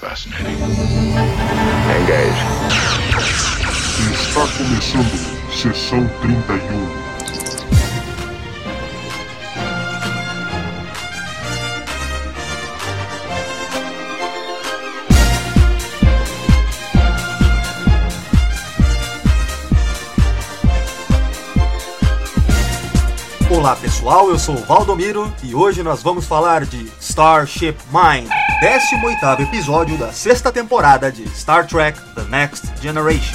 fascinating. Engage. Está começando Sessão 31. Olá pessoal, eu sou o Valdomiro e hoje nós vamos falar de Starship Mine, 18º episódio da 6ª temporada de Star Trek The Next Generation.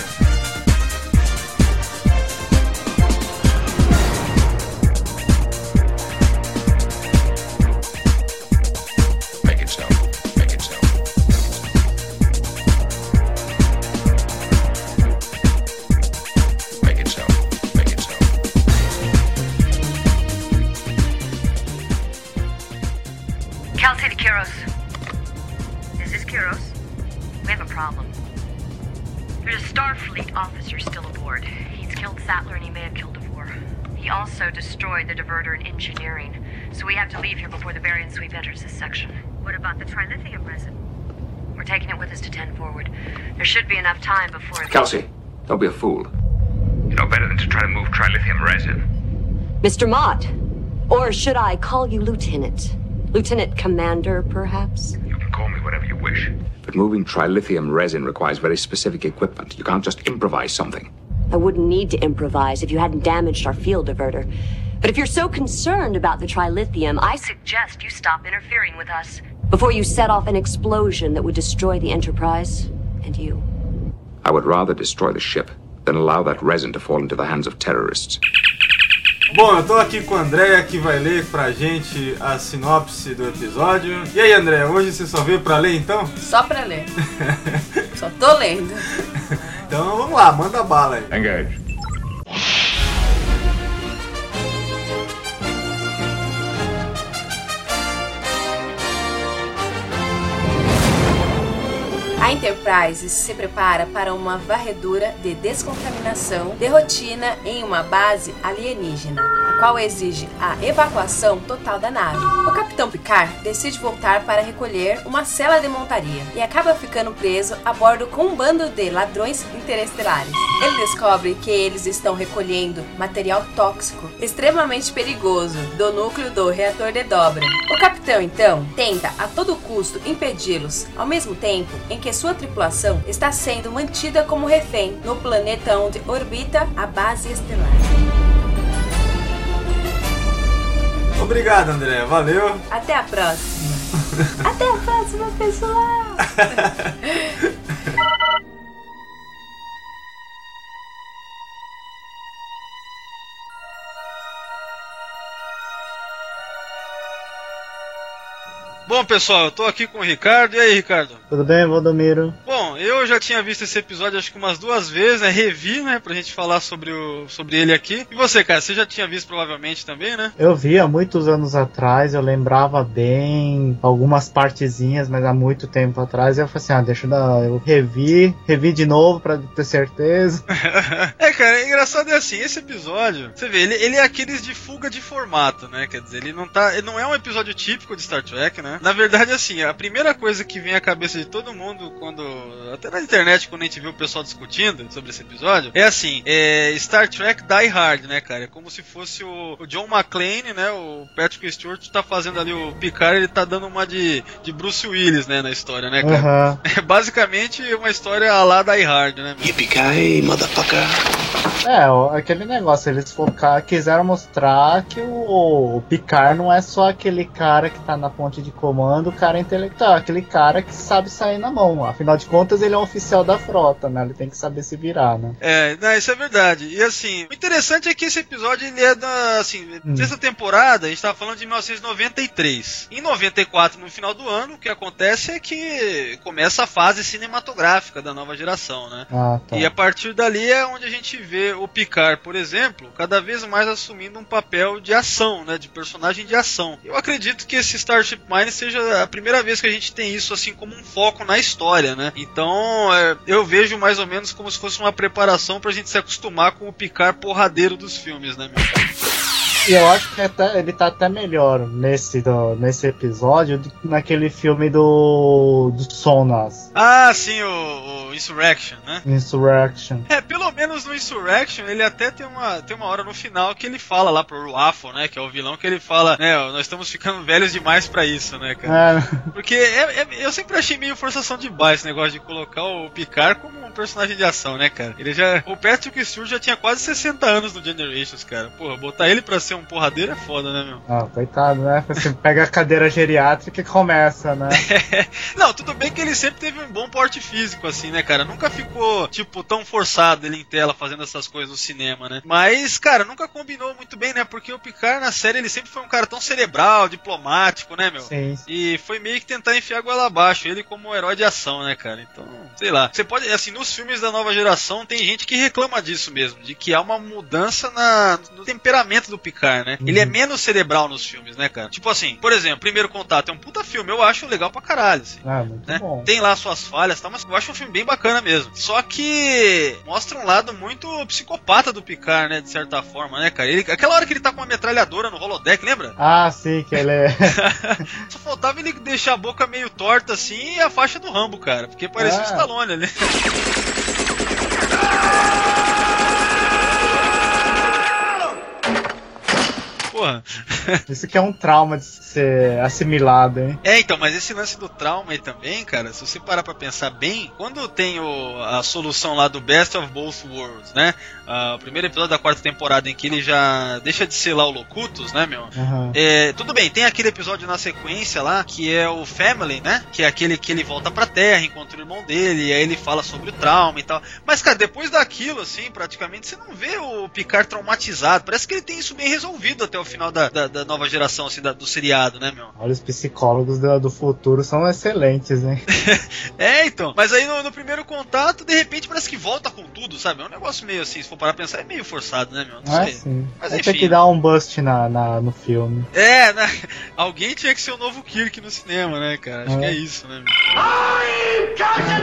Destroyed the diverter and engineering, so we have to leave here before the Barian sweep enters this section. What about the trilithium resin? We're taking it with us to 10 forward. There should be enough time before... Kelsey, don't be a fool. You know better than to try to move trilithium resin. Mr. Mott, or should I call you Lieutenant? Lieutenant Commander, perhaps? You can call me whatever you wish. But moving trilithium resin requires very specific equipment. You can't just improvise something. I wouldn't need to improvise if you hadn't damaged our field diverter. But if you're so concerned about the trilithium, I suggest you stop interfering with us before you set off an explosion that would destroy the Enterprise and you. I would rather destroy the ship than allow that resin to fall into the hands of terrorists. Bom, eu tô aqui com a Andréia que vai ler pra gente a sinopse do episódio. E aí, Andréia, hoje você só veio pra ler então? Só pra ler. Só tô lendo. Então vamos lá, manda bala aí. Engage. A Enterprise se prepara para uma varredura de descontaminação de rotina em uma base alienígena, a qual exige a evacuação total da nave. O Capitão Picard decide voltar para recolher uma cela de montaria e acaba ficando preso a bordo com um bando de ladrões interestelares. Ele descobre que eles estão recolhendo material tóxico extremamente perigoso do núcleo do reator de dobra. O capitão, então, tenta a todo custo impedi-los, ao mesmo tempo em que sua tripulação está sendo mantida como refém no planeta onde orbita a base estelar. Obrigado, André. Valeu. Até a próxima. Até a próxima, pessoal. Bom, pessoal, eu tô aqui com o Ricardo. E aí, Ricardo? Tudo bem, Valdomiro? Bom, eu já tinha visto esse episódio acho que umas 2 vezes, né? Revi, né? Pra gente falar sobre ele aqui. E você, cara? Você já tinha visto provavelmente também, né? Eu vi há muitos anos atrás, eu lembrava bem algumas partezinhas, mas há muito tempo atrás. Eu falei assim, deixa eu revi de novo pra ter certeza. Cara, é engraçado assim, esse episódio, você vê, ele é aqueles de fuga de formato, né? Quer dizer, ele não é um episódio típico de Star Trek, né? Na verdade, assim, a primeira coisa que vem à cabeça de todo mundo até na internet, quando a gente vê o pessoal discutindo sobre esse episódio, é assim, Star Trek Die Hard, né, cara? É como se fosse o John McClane, né? O Patrick Stewart tá fazendo ali o Picard, ele tá dando uma de Bruce Willis, né, na história, né, cara? Uhum. É basicamente uma história à la Die Hard, né? Yippee-ki-yay, motherfucker! Aquele negócio, eles quiseram mostrar que o Picard não é só aquele cara que tá na ponte de comando, o cara intelectual, aquele cara que sabe sair na mão. Afinal de contas, ele é um oficial da frota, né? Ele tem que saber se virar, né? Isso é verdade. E assim, o interessante é que esse episódio, ele é da, assim, sexta temporada, a gente tava falando de 1993. Em 94, no final do ano, o que acontece é que começa a fase cinematográfica da nova geração, né? Tá. E a partir dali é onde a gente vê o Picard, por exemplo, cada vez mais assumindo um papel de ação, né? De personagem de ação. Eu acredito que esse Starship Mine seja a primeira vez que a gente tem isso assim como um foco na história, né? Então eu vejo mais ou menos como se fosse uma preparação pra gente se acostumar com o Picard porradeiro dos filmes, né, meu? E eu acho que ele tá até melhor nesse episódio do que naquele filme do Sonas. Ah, sim, o Insurrection, né? Insurrection. Pelo menos no Insurrection, ele até tem uma hora no final que ele fala lá pro Ruffo, né? Que é o vilão, que ele fala, né? Nós estamos ficando velhos demais pra isso, né, cara? Porque eu sempre achei meio forçação de barra esse negócio de colocar o Picard como um personagem de ação, né, cara? O Patrick Stewart já tinha quase 60 anos no Generations, cara. Porra, botar ele pra ser um porradeiro é foda, né, meu? Coitado, né? Você pega a cadeira geriátrica e começa, né? Não, tudo bem que ele sempre teve um bom porte físico, assim, né, cara? Nunca ficou, tipo, tão forçado ele em tela fazendo essas coisas no cinema, né? Mas, cara, nunca combinou muito bem, né? Porque o Picard na série, ele sempre foi um cara tão cerebral, diplomático, né, meu? Sim. E foi meio que tentar enfiar a goela abaixo, ele como um herói de ação, né, cara? Então, sei lá. Você pode, assim, nos filmes da nova geração, tem gente que reclama disso mesmo, de que há uma mudança no temperamento do Picard, né? Ele é menos cerebral nos filmes, né, cara? Tipo assim, por exemplo, Primeiro Contato é um puta filme, eu acho legal pra caralho, assim. Muito né? bom. Tem lá suas falhas, tá? Mas eu acho um filme bem bacana mesmo. Só que mostra um lado muito psicopata do Picard, né? De certa forma, né, cara? Aquela hora que ele tá com uma metralhadora no holodeck, lembra? Ah, sim, que ele é... Só faltava ele deixar a boca meio torta assim e a faixa do Rambo, cara. Porque parecia o Stallone ali. Porra. Isso que é um trauma de ser assimilado, hein? Então, mas esse lance do trauma aí também, cara, se você parar pra pensar bem, quando tem a solução lá do Best of Both Worlds, né? O primeiro episódio da 4ª temporada em que ele já deixa de ser lá o Locutus, né, meu? Tudo bem, tem aquele episódio na sequência lá, que é o Family, né? Que é aquele que ele volta pra Terra, encontra o irmão dele, e aí ele fala sobre o trauma e tal. Mas, cara, depois daquilo, assim, praticamente, você não vê o Picard traumatizado. Parece que ele tem isso bem resolvido até o final da nova geração, assim, do seriado, né, meu? Olha, os psicólogos do futuro são excelentes, hein? Então. Mas aí no Primeiro Contato, de repente, parece que volta com tudo, sabe? É um negócio meio assim, se for parar pra pensar, é meio forçado, né, meu? Não sei. Sim. Mas aí enfim. tem que dar um bust no filme. Né? Alguém tinha que ser o novo Kirk no cinema, né, cara? Acho que é isso, né, meu?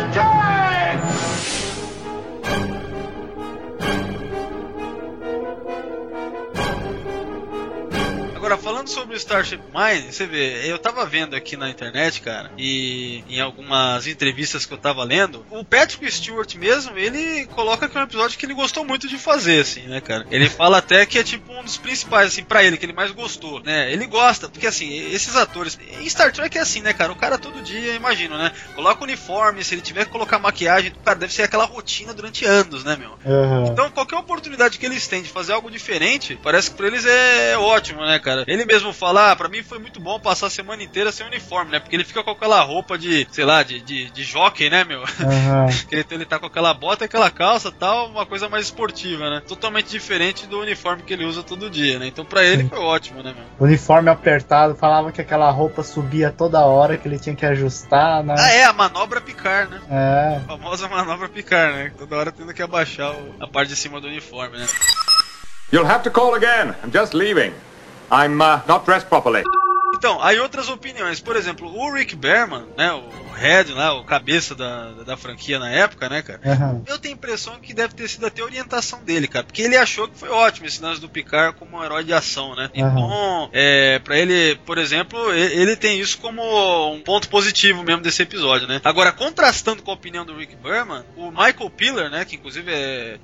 Agora, falando sobre o Starship Mine, você vê, eu tava vendo aqui na internet, cara, e em algumas entrevistas que eu tava lendo, o Patrick Stewart mesmo, ele coloca que é um episódio que ele gostou muito de fazer, assim, né, cara? Ele fala até que é tipo um dos principais, assim, pra ele, que ele mais gostou, né? Ele gosta, porque assim, esses atores, em Star Trek é assim, né, cara? O cara todo dia, imagino, né? Coloca o uniforme, se ele tiver que colocar maquiagem, cara, deve ser aquela rotina durante anos, né, meu? Então, qualquer oportunidade que eles têm de fazer algo diferente, parece que pra eles é ótimo, né, cara? Ele mesmo fala, pra mim foi muito bom passar a semana inteira sem uniforme, né? Porque ele fica com aquela roupa de, sei lá, de jockey, né, meu? Ele tá com aquela bota, aquela calça e tal, uma coisa mais esportiva, né? Totalmente diferente do uniforme que ele usa todo dia, né? Então pra ele foi ótimo, né, meu? Uniforme apertado, falava que aquela roupa subia toda hora, que ele tinha que ajustar, né? A manobra Picard, né? A famosa manobra Picard, né? Toda hora tendo que abaixar a parte de cima do uniforme, né? You'll have to call again. I'm just leaving. I'm not dressed properly. Então, aí outras opiniões. Por exemplo, o Rick Berman, né, o head lá, o cabeça da franquia na época, né, cara? Eu tenho a impressão que deve ter sido até a orientação dele, cara. Porque ele achou que foi ótimo esse lance do Picard como um herói de ação, né? Então, pra ele, por exemplo, ele tem isso como um ponto positivo mesmo desse episódio, né? Agora, contrastando com a opinião do Rick Berman, o Michael Piller, né, que inclusive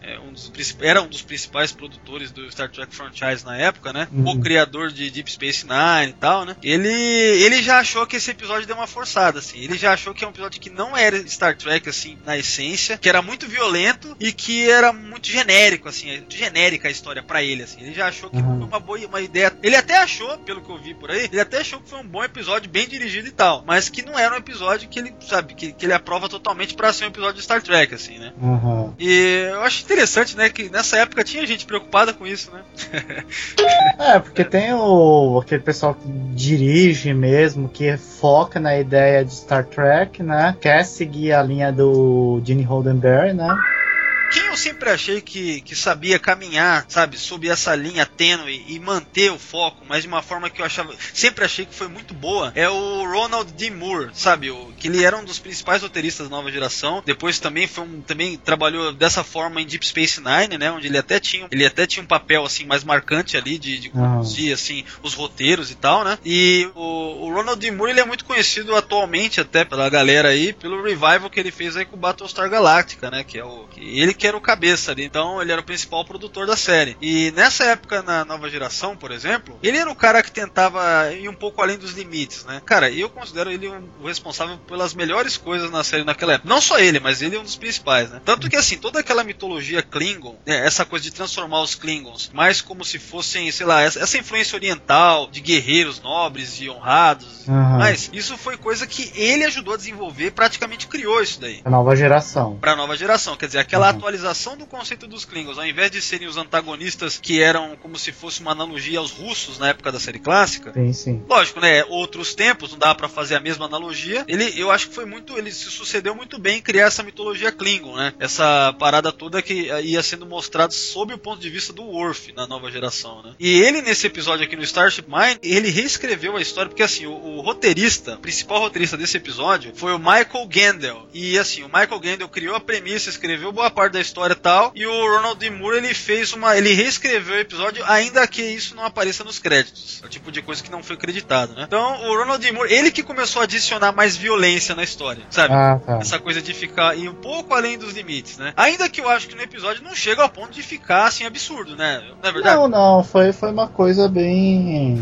era um dos principais produtores do Star Trek franchise na época, né? O criador de Deep Space Nine e tal, né? Ele já achou que esse episódio deu uma forçada, assim. Ele já achou que é um episódio que não era Star Trek, assim, na essência, que era muito violento e que era muito genérico, assim, muito genérica a história pra ele, assim. Ele já achou que foi uma ideia. Ele até achou, pelo que eu vi por aí, ele até achou que foi um bom episódio, bem dirigido e tal, mas que não era um episódio que ele, sabe, que ele aprova totalmente pra ser um episódio de Star Trek, assim, né? E eu acho interessante, né, que nessa época tinha gente preocupada com isso, né? Porque tem aquele pessoal que dirige mesmo, que foca na ideia de Star Trek, né? Quer seguir a linha do Gene Roddenberry, né? Quem eu sempre achei que sabia caminhar, sabe, sob essa linha tênue e manter o foco, mas de uma forma que eu sempre achei que foi muito boa, é o Ronald D. Moore, sabe, que ele era um dos principais roteiristas da nova geração. Depois também também trabalhou dessa forma em Deep Space Nine, né, onde ele até tinha um papel assim mais marcante ali de conduzir assim os roteiros e tal, né? E o Ronald D. Moore, ele é muito conhecido atualmente até pela galera aí pelo revival que ele fez aí com o Battlestar Galactica, né, ele que era o cabeça ali. Então ele era o principal produtor da série. E nessa época, na nova geração, por exemplo, ele era o cara que tentava ir um pouco além dos limites, né? Cara, eu considero ele o responsável pelas melhores coisas na série naquela época. Não só ele, mas ele é um dos principais, né? Tanto que assim, toda aquela mitologia Klingon, né, essa coisa de transformar os Klingons mais como se fossem, sei lá, essa influência oriental de guerreiros nobres e honrados, mas isso foi coisa que ele ajudou a desenvolver, praticamente criou isso daí. A nova geração. Pra nova geração, quer dizer, aquela atualização do conceito dos Klingons, ao invés de serem os antagonistas que eram como se fosse uma analogia aos russos na época da série clássica. Sim. Lógico, né, outros tempos, não dá pra fazer a mesma analogia. Eu acho que ele se sucedeu muito bem em criar essa mitologia Klingon, né? Essa parada toda que ia sendo mostrada sob o ponto de vista do Worf na nova geração, né? E ele, nesse episódio aqui no Starship Mine, ele reescreveu a história, porque assim, o principal roteirista desse episódio foi o Michael Gandel. E assim, o Michael Gandel criou a premissa, escreveu boa parte da história e tal, e o Ronald D. Moore, ele reescreveu o episódio, ainda que isso não apareça nos créditos. É o tipo de coisa que não foi acreditado, né? Então, o Ronald D. Moore, ele que começou a adicionar mais violência na história, sabe? Essa coisa de ir um pouco além dos limites, né? Ainda que eu acho que no episódio não chega ao ponto de ficar, assim, absurdo, né? Não é verdade? Não, foi uma coisa bem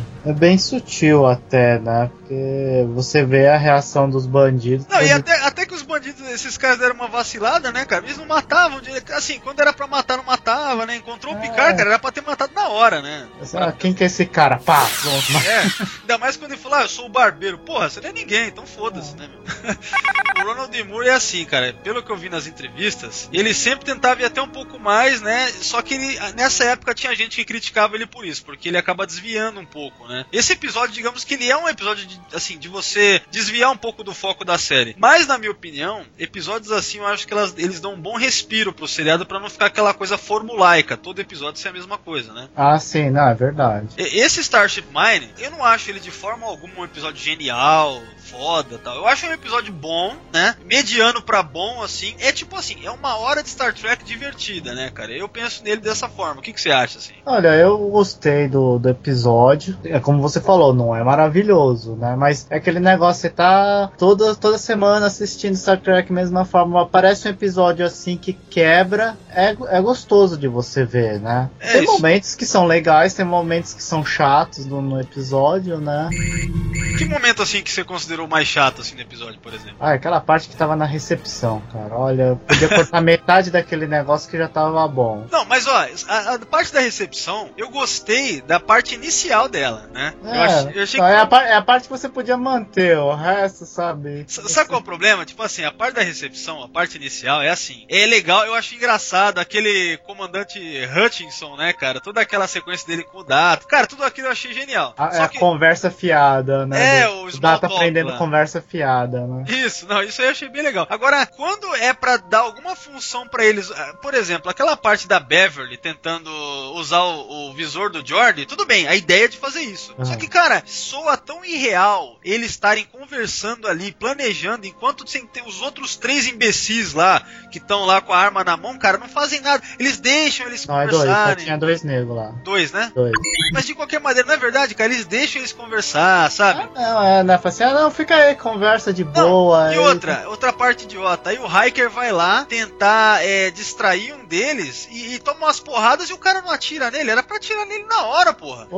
sutil até, né? Porque você vê a reação dos bandidos. Não, e até que os bandidos, esses caras deram uma vacilada, né, cara? Eles não matavam, assim, quando era pra matar, não matava, né? Encontrou o Picard, cara, era pra ter matado na hora, né? Quem que é esse cara? Pá, pronto. Ainda mais quando ele falou, eu sou o barbeiro. Porra, você não é ninguém, então foda-se, né, meu? O Ronald D. Moore é assim, cara, pelo que eu vi nas entrevistas, ele sempre tentava ir até um pouco mais, né? Só que nessa época tinha gente que criticava ele por isso, porque ele acaba desviando um pouco, né? Esse episódio, digamos que ele é um episódio de você desviar um pouco do foco da série. Mas, na minha opinião, episódios assim, eu acho que eles dão um bom respiro pro seriado pra não ficar aquela coisa formulaica, todo episódio ser a mesma coisa, né? Sim, não, é verdade. Esse Starship Mine, eu não acho ele de forma alguma um episódio genial, foda, tal. Eu acho um episódio bom, né? Mediano pra bom, assim. É tipo assim, é uma hora de Star Trek divertida, né, cara? Eu penso nele dessa forma. O que você acha, assim? Olha, eu gostei do episódio. É como você falou, não é maravilhoso, né? Mas é aquele negócio, você tá toda semana assistindo Star Trek mesma forma. Aparece um episódio assim que quebra. É gostoso de você ver, né? Tem momentos que são legais, tem momentos que são chatos no episódio, né? Que momento, assim, que você considerou mais chato, assim, no episódio, por exemplo? Aquela parte que tava na recepção, cara. Olha, eu podia cortar metade daquele negócio que já tava bom. Não, mas ó, a parte da recepção, eu gostei da parte inicial dela, né? Eu achei que... é a parte que você podia manter, o resto, sabe? Sabe qual é o problema? Tipo assim, a parte da recepção, a parte inicial é assim. É legal, eu acho engraçado aquele comandante Hutchinson, né, cara? Toda aquela sequência dele com o Data. Cara, tudo aquilo eu achei genial. A conversa fiada, né? O Data aprendendo conversa fiada, né? Isso aí eu achei bem legal. Agora, quando é pra dar alguma função pra eles, por exemplo, aquela parte da Beverly tentando usar o visor do Geordi, tudo bem, a ideia é de fazer isso. Só que, cara, soa tão irreal eles estarem conversando ali, planejando, enquanto tem os outros 3 imbecis lá, que estão lá com a arma na mão, cara, não fazem nada. Eles deixam eles conversarem. Não, é 2, só tinha 2 negros lá. 2, né? 2. Mas de qualquer maneira, não é verdade, cara, eles deixam eles conversar, sabe? Não, fala assim, fica aí, conversa de boa. E outra parte idiota, aí o Hiker vai lá tentar distrair um deles e toma umas porradas e o cara não atira nele, era pra atirar nele na hora, porra.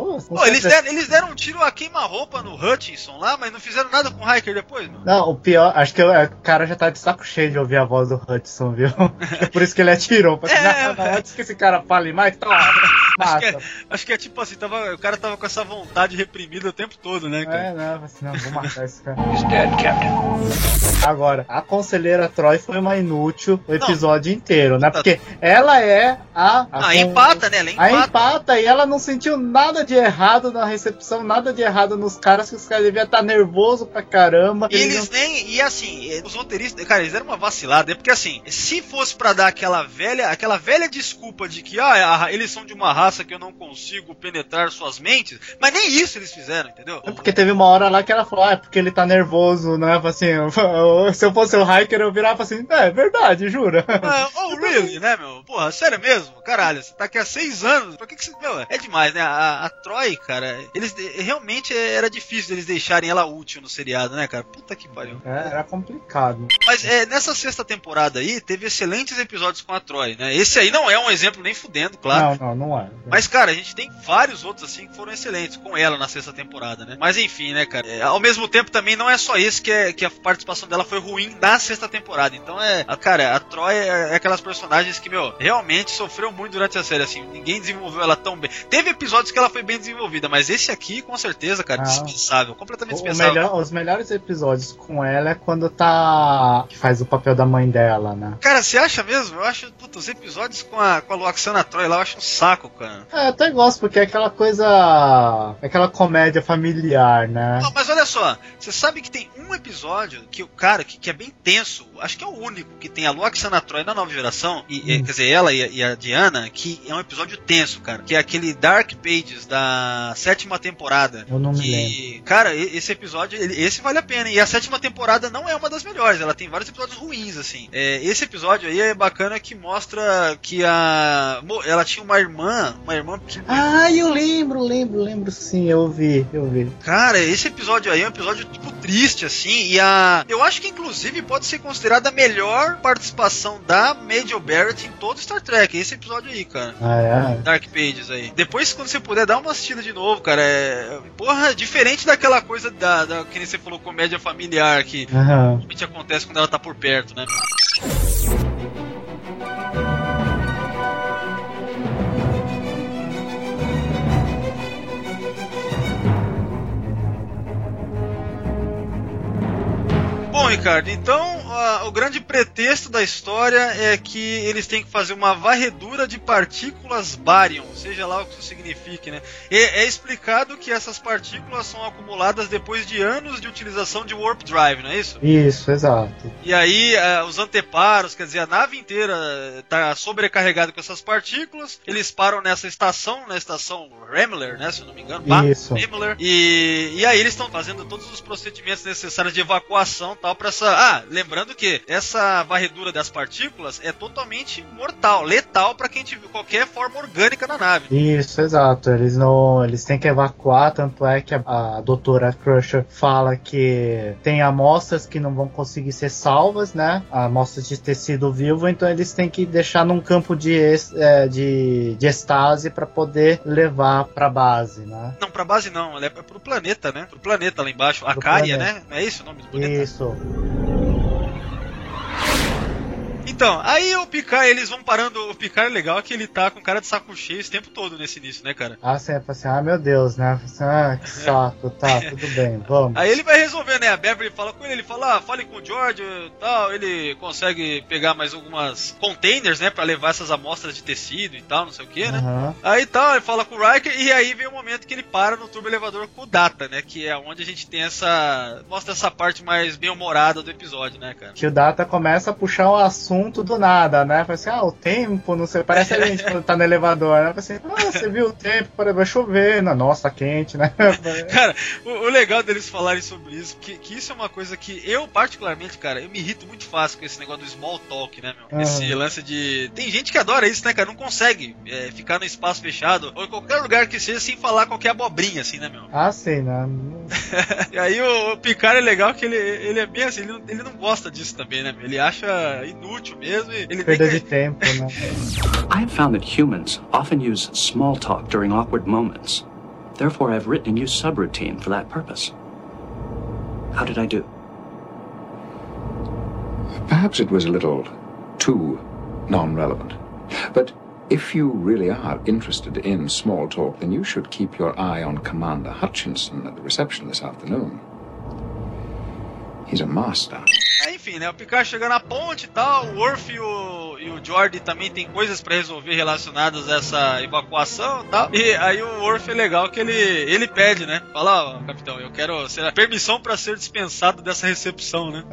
Eles deram um tiro a queima-roupa no Hutchinson lá, mas não fizeram nada com o Hiker depois, mano. Não, o pior, acho que o cara já tá de saco cheio de ouvir a voz do Hutchinson, viu? É por isso que ele atirou, pra antes que esse cara fale mais, Acho que é tipo assim, o cara tava com essa vontade reprimida o tempo todo, né, cara? Não, vou matar esse cara. He's dead, Captain. Agora, a Conselheira Troy foi uma inútil o episódio inteiro, né? Porque ela é empata, né? Ela empata e ela não sentiu nada de errado na recepção, nada de errado nos caras, que os caras deviam estar nervosos pra caramba. E assim, os roteiristas, cara, eles deram uma vacilada, porque assim, se fosse pra dar aquela velha desculpa de que, eles são de uma raça que eu não consigo penetrar suas mentes, mas nem isso eles fizeram, entendeu? É porque teve uma hora lá que ela falou, é porque ele tá nervoso, né? Assim, se eu fosse o Hiker, eu virava assim, é verdade, jura? Really, né, meu? Porra, sério mesmo? Caralho, você tá aqui há 6 anos, por que você... Meu, é demais, né? A Troy, cara, eles realmente era difícil eles deixarem ela útil no seriado, né, cara? Puta que pariu. Era complicado. Mas nessa 6ª temporada aí, teve excelentes episódios com a Troy, né? Esse aí não é um exemplo nem fudendo, claro. Não é. Mas, cara, a gente tem vários outros assim que foram excelentes com ela na 6ª temporada, né? Mas enfim, né, cara? Ao mesmo tempo também não é só isso que a participação dela foi ruim na 6ª temporada. Então cara, a Troy é aquelas personagens que, meu, realmente sofreu muito durante a série, assim, ninguém desenvolveu ela tão bem. Teve episódios que ela foi bem desenvolvida, mas esse aqui, com certeza, cara, dispensável, completamente dispensável. Os melhores episódios com ela é quando que faz o papel da mãe dela, né? Cara, você acha mesmo? Eu acho, os episódios com a Loxana Troy lá, eu acho um saco, cara. Eu até gosto, porque é aquela coisa, aquela comédia familiar, né? Não, mas olha só, você sabe que tem um episódio que o cara, que é bem tenso, acho que é o único que tem a Loxana Troy na nova geração, quer dizer, ela e a Diana, que é um episódio tenso, cara, que é aquele Dark Pages da 7ª temporada. Eu não me lembro. Cara, esse episódio, esse vale a pena, e a 7ª temporada não é uma das melhores, ela tem vários episódios ruins, assim. Esse episódio aí é bacana, que mostra que ela tinha uma irmã eu lembro sim, eu vi. Cara, esse episódio aí é um episódio, tipo, triste, assim, e eu acho que, inclusive, pode ser considerada a melhor participação da Majel Barrett em todo Star Trek, esse episódio aí, cara. Dark Pages aí. Depois, quando você puder, dá uma assistida de novo, cara. Porra, diferente daquela coisa que nem você falou, comédia familiar, que realmente acontece quando ela tá por perto, né? Bom, Ricardo, então o grande pretexto da história é que eles têm que fazer uma varredura de partículas bárion, seja lá o que isso signifique, né? É explicado que essas partículas são acumuladas depois de anos de utilização de Warp Drive, não é isso? Isso, exato. E aí os anteparos, quer dizer, a nave inteira está sobrecarregada com essas partículas, eles param na estação Remler, né, se eu não me engano. Isso. Remler, e aí eles estão fazendo todos os procedimentos necessários de evacuação, tal, para essa... lembrando que essa varredura das partículas é totalmente mortal, letal para quem tiver qualquer forma orgânica na nave. Isso, exato. Eles têm que evacuar, tanto é que a doutora Crusher fala que tem amostras que não vão conseguir ser salvas, né? Amostras de tecido vivo, então eles têm que deixar num campo de estase para poder levar pra base, né? Não, pra base não, ela é pro planeta, né? Pro planeta lá embaixo, Acaria, né? Não é isso o nome do planeta? Isso. Então, aí o Picard, eles vão parando. O Picard é legal que ele tá com cara de saco cheio esse tempo todo nesse início, né, cara? Sempre assim, meu Deus, né? Que saco, tá, tudo bem, vamos. Aí ele vai resolver, né? A Beverly fala com ele, ele fala, fale com o George e tal. Ele consegue pegar mais algumas containers, né, pra levar essas amostras de tecido e tal, não sei o que, né? Aí tal, ele fala com o Riker e aí vem o momento que ele para no turbo elevador com o Data, né? Que é onde a gente tem mostra essa parte mais bem-humorada do episódio, né, cara? Que o Data começa a puxar o assunto do nada, né? Fala assim, o tempo, não sei, parece a gente quando tá no elevador, né? Fala assim, você viu o tempo, vai chover, nossa, tá quente, né? Cara, o legal deles falarem sobre isso, que isso é uma coisa que eu, particularmente, cara, eu me irrito muito fácil com esse negócio do small talk, né, meu? Esse lance de... Tem gente que adora isso, né, cara? Não consegue ficar no espaço fechado, ou em qualquer lugar que seja, sem falar qualquer abobrinha, assim, né, meu? Sim, né? E aí o Picard é legal que ele é bem assim, ele não gosta disso também, né, meu? Ele acha inútil mesmo e ele perda de tempo, né? I have found that humans often use small talk during awkward moments. Therefore, I've written a new subroutine for that purpose. How did I do? Perhaps it was a little too non-relevant. But If you really are interested in small talk, then you should keep your eye on Commander Hutchinson at the reception this afternoon. He's a master. Enfim, né? O Picard chega na ponte e tal, o Worf e o Geordi também tem coisas pra resolver relacionadas a essa evacuação e tal. E aí o Worf é legal que ele pede, né? Fala, ó, capitão, eu quero ser a permissão pra ser dispensado dessa recepção, né?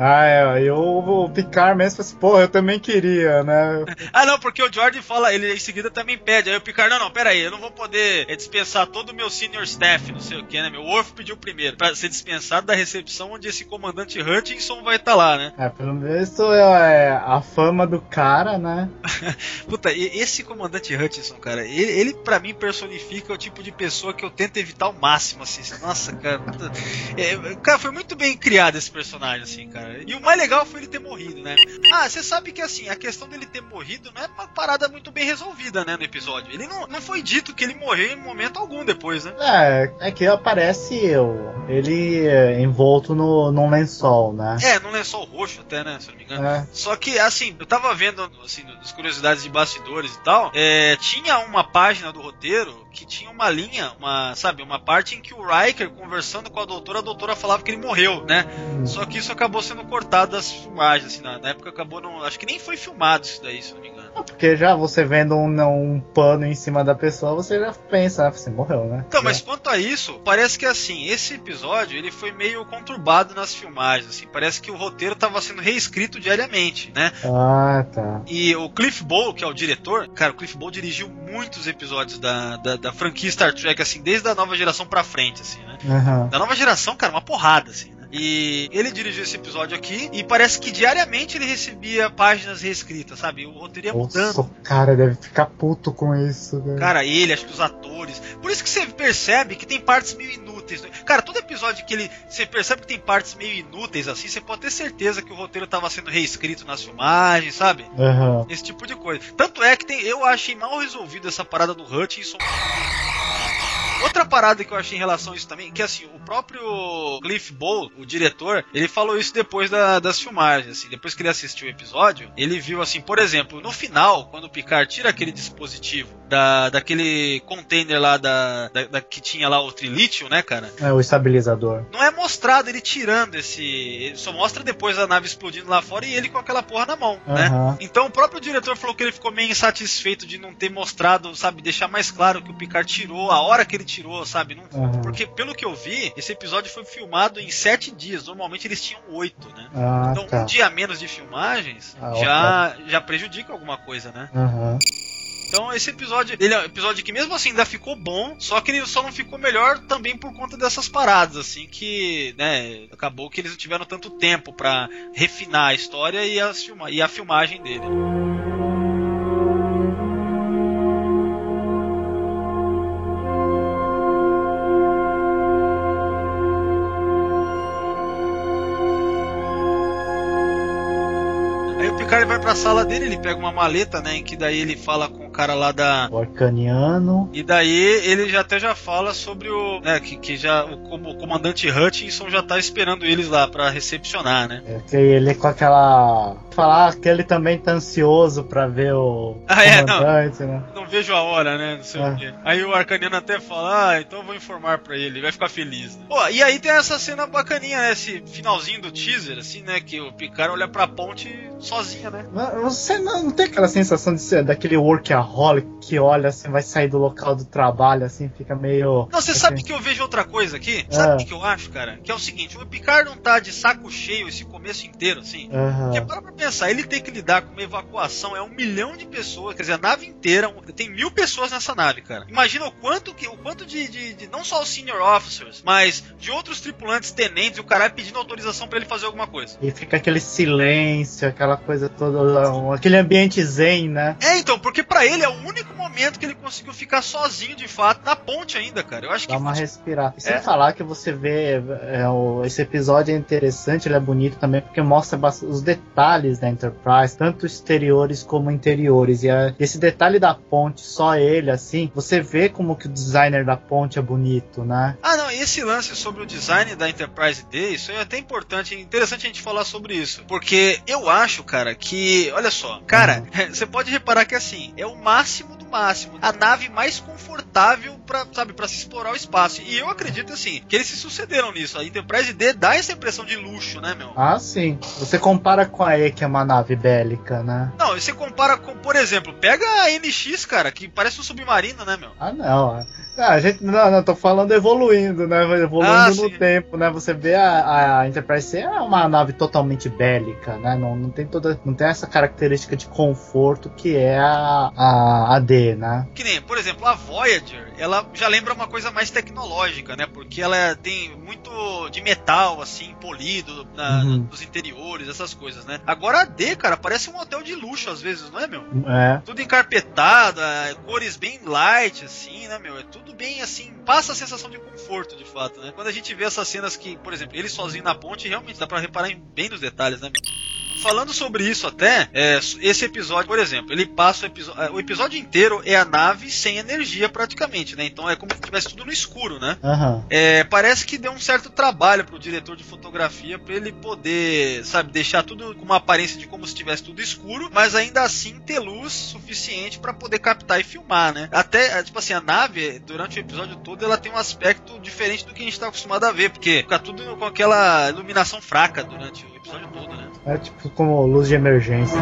O Picard mesmo fala assim, pô, eu também queria, né? Não, porque o Geordi fala, ele em seguida também pede. Aí o Picard, não, pera aí, eu não vou poder dispensar todo o meu senior staff, não sei o que, né? Meu Worf pediu primeiro pra ser dispensado da recepção onde esse comandante Hutchinson vai estar lá, né? Pelo menos isso é a fama do cara, né? Puta, esse comandante Hutchinson, cara, ele pra mim personifica o tipo de pessoa que eu tento evitar ao máximo, assim. Nossa, cara, puta, cara, foi muito bem criado esse personagem, assim, cara. E o mais legal foi ele ter morrido, né? Você sabe que, assim, a questão dele ter morrido não é uma parada muito bem resolvida, né, no episódio. Ele não foi dito que ele morreu em momento algum depois, né? É que aparece ele envolto num lençol, né? Num lençol roxo até, né, se eu não me engano. Só que, assim, eu tava vendo, assim, das curiosidades de bastidores e tal, tinha uma página do roteiro que tinha uma linha, uma parte em que o Riker, conversando com a doutora falava que ele morreu, né? Só que isso acabou sendo cortado das filmagens, assim, na época acabou acho que nem foi filmado isso daí, se eu não me engano. Porque já você vendo um pano em cima da pessoa, você já pensa, você morreu, né? Então, mas quanto a isso, parece que, assim, esse episódio, ele foi meio conturbado nas filmagens, assim, parece que o roteiro tava sendo reescrito diariamente, né? Tá. E o Cliff Bole, que é o diretor, cara, o Cliff Bole dirigiu muitos episódios da franquia Star Trek, assim, desde a nova geração pra frente, assim, né? Da nova geração, cara, uma porrada, assim, né? E ele dirigiu esse episódio aqui e parece que diariamente ele recebia páginas reescritas, sabe? O roteiro ia mudando. O cara deve ficar puto com isso, velho. Cara, acho que os atores. Por isso que você percebe que tem partes meio inúteis. Cara, todo episódio que você percebe que tem partes meio inúteis, assim, você pode ter certeza que o roteiro tava sendo reescrito nas filmagens, sabe? Esse tipo de coisa. Tanto é que eu achei mal resolvido essa parada do Hutchinson. Outra parada que eu achei em relação a isso também, que assim, o próprio Cliff Bole, o diretor, ele falou isso depois das filmagens, assim, depois que ele assistiu o episódio, ele viu assim, por exemplo, no final, quando o Picard tira aquele dispositivo daquele container lá que tinha lá o trilítio, né, cara? O estabilizador. Não é mostrado ele tirando ele só mostra depois a nave explodindo lá fora e ele com aquela porra na mão, né? Então o próprio diretor falou que ele ficou meio insatisfeito de não ter mostrado, sabe, deixar mais claro que o Picard tirou, a hora que ele tirou, sabe? Porque pelo que eu vi, esse episódio foi filmado em 7 dias, normalmente eles tinham 8, né? Então um dia a menos de filmagens já prejudica alguma coisa, né? Então esse episódio, ele é um episódio que mesmo assim ainda ficou bom, só que ele só não ficou melhor também por conta dessas paradas, assim, que, né, acabou que eles não tiveram tanto tempo pra refinar a história e a filmagem dele. O cara vai pra sala dele, ele pega uma maleta, né, em que daí ele fala com o cara lá o Arcaniano. E daí ele já fala sobre que o comandante Hutchinson já tá esperando eles lá pra recepcionar, né? Que ele com aquela... Falar que ele também tá ansioso pra ver o comandante, né? Não vejo a hora, né? Não sei o quê. Aí o Arcaniano até fala, então eu vou informar pra ele vai ficar feliz, né? Pô, e aí tem essa cena bacaninha, né? Esse finalzinho do teaser, assim, né? Que o Picard olha pra ponte sozinho, né? Você não tem aquela sensação de ser daquele workaholic que olha assim, vai sair do local do trabalho, assim, fica meio... Não, você sabe que eu vejo outra coisa aqui? Sabe o que eu acho, cara? Que é o seguinte, o Picard não tá de saco cheio esse começo inteiro, assim. Porque para pra pensar, ele tem que lidar com uma evacuação, 1 milhão de pessoas, quer dizer, a nave inteira, tem 1000 pessoas nessa nave, cara. Imagina o quanto de não só os senior officers, mas de outros tripulantes, tenentes, e o cara pedindo autorização pra ele fazer alguma coisa. E fica aquele silêncio, aquela coisa toda, aquele ambiente zen, né? Então, porque pra ele é o único momento que ele conseguiu ficar sozinho, de fato, na ponte ainda, cara. Eu acho que... Dá uma respirada. E sem falar que você vê, esse episódio é interessante, ele é bonito também, porque mostra os detalhes da Enterprise, tanto exteriores como interiores. E esse detalhe da ponte, só ele, assim, você vê como que o designer da ponte é bonito, né? Não, e esse lance sobre o design da Enterprise D, isso é até interessante a gente falar sobre isso. Porque eu acho, cara, que, olha só, cara, você pode reparar que, assim, é o máximo do máximo. A nave mais confortável pra se explorar o espaço. E eu acredito, assim, que eles se sucederam nisso. A Enterprise D dá essa impressão de luxo, né, meu? Ah, sim. Você compara com a E, que é uma nave bélica, né? Não, você compara com, por exemplo, pega a NX, cara, que parece um submarino, né, meu? Ah, não. A gente, não, tô falando evoluindo, né? Evoluindo no tempo, né? Você vê a Enterprise C é uma nave totalmente bélica, né? Não tem essa característica de conforto que é a D, né? Que nem, por exemplo, a Voyager, ela já lembra uma coisa mais tecnológica, né? Porque ela tem muito de metal, assim, polido nos interiores, essas coisas, né? Agora a D, cara, parece um hotel de luxo às vezes, não é, meu? É. Tudo encarpetado, cores bem light, assim, né, meu? É tudo bem, assim, passa a sensação de conforto, de fato, né? Quando a gente vê essas cenas que, por exemplo, ele sozinho na ponte, realmente dá pra reparar bem nos detalhes, né, meu? Falando sobre isso até, esse episódio, por exemplo, ele passa o episódio inteiro é a nave sem energia praticamente, né? Então é como se tivesse tudo no escuro, né? Parece que deu um certo trabalho pro diretor de fotografia pra ele poder, sabe, deixar tudo com uma aparência de como se tivesse tudo escuro, mas ainda assim ter luz suficiente pra poder captar e filmar, né? Até, tipo assim, a nave, durante o episódio todo, ela tem um aspecto diferente do que a gente tá acostumado a ver, porque fica tudo com aquela iluminação fraca durante o episódio todo, né? É tipo como luz de emergência.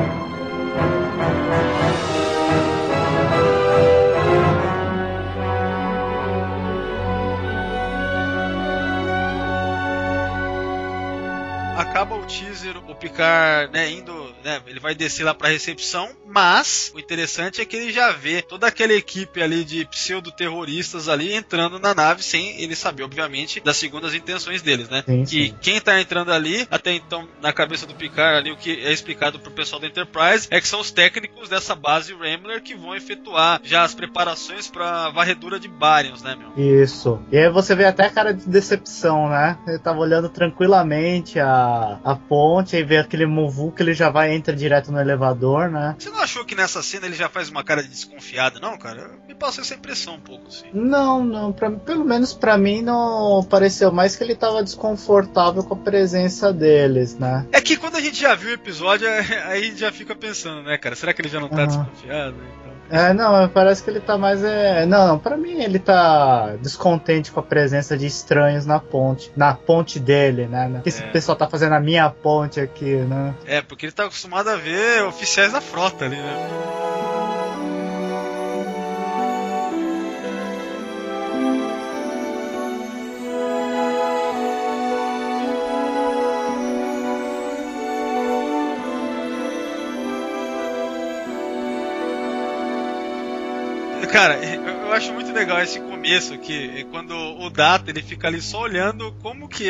Acaba o teaser, o Picard, né, indo, né, ele vai descer lá pra recepção, mas o interessante é que ele já vê toda aquela equipe ali de pseudo-terroristas ali entrando na nave sem ele saber, obviamente, das segundas intenções deles, né? Sim, que quem tá entrando ali, até então, na cabeça do Picard ali, o que é explicado pro pessoal da Enterprise é que são os técnicos dessa base Rambler que vão efetuar já as preparações pra varredura de Baryons, né, meu? Isso. E aí você vê até a cara de decepção, né? Ele tava olhando tranquilamente a ponte, aí vê aquele muvu que ele já entra direto no elevador, né? Você não achou que nessa cena ele já faz uma cara de desconfiado, não, cara? Me passou essa impressão um pouco, assim. Não, pelo menos pra mim não pareceu mais que ele tava desconfortável com a presença deles, né? É que quando a gente já viu o episódio, aí a gente já fica pensando, né, cara? Será que ele já não tá desconfiado? Então... não, parece que ele tá mais... Não, pra mim ele tá descontente com a presença de estranhos na ponte dele, né? O que esse pessoal tá fazendo na minha ponte aqui, né? Porque ele tá acostumado a ver oficiais da frota ali, né? Cara, eu acho muito legal esse começo aqui, quando o Data ele fica ali só olhando como que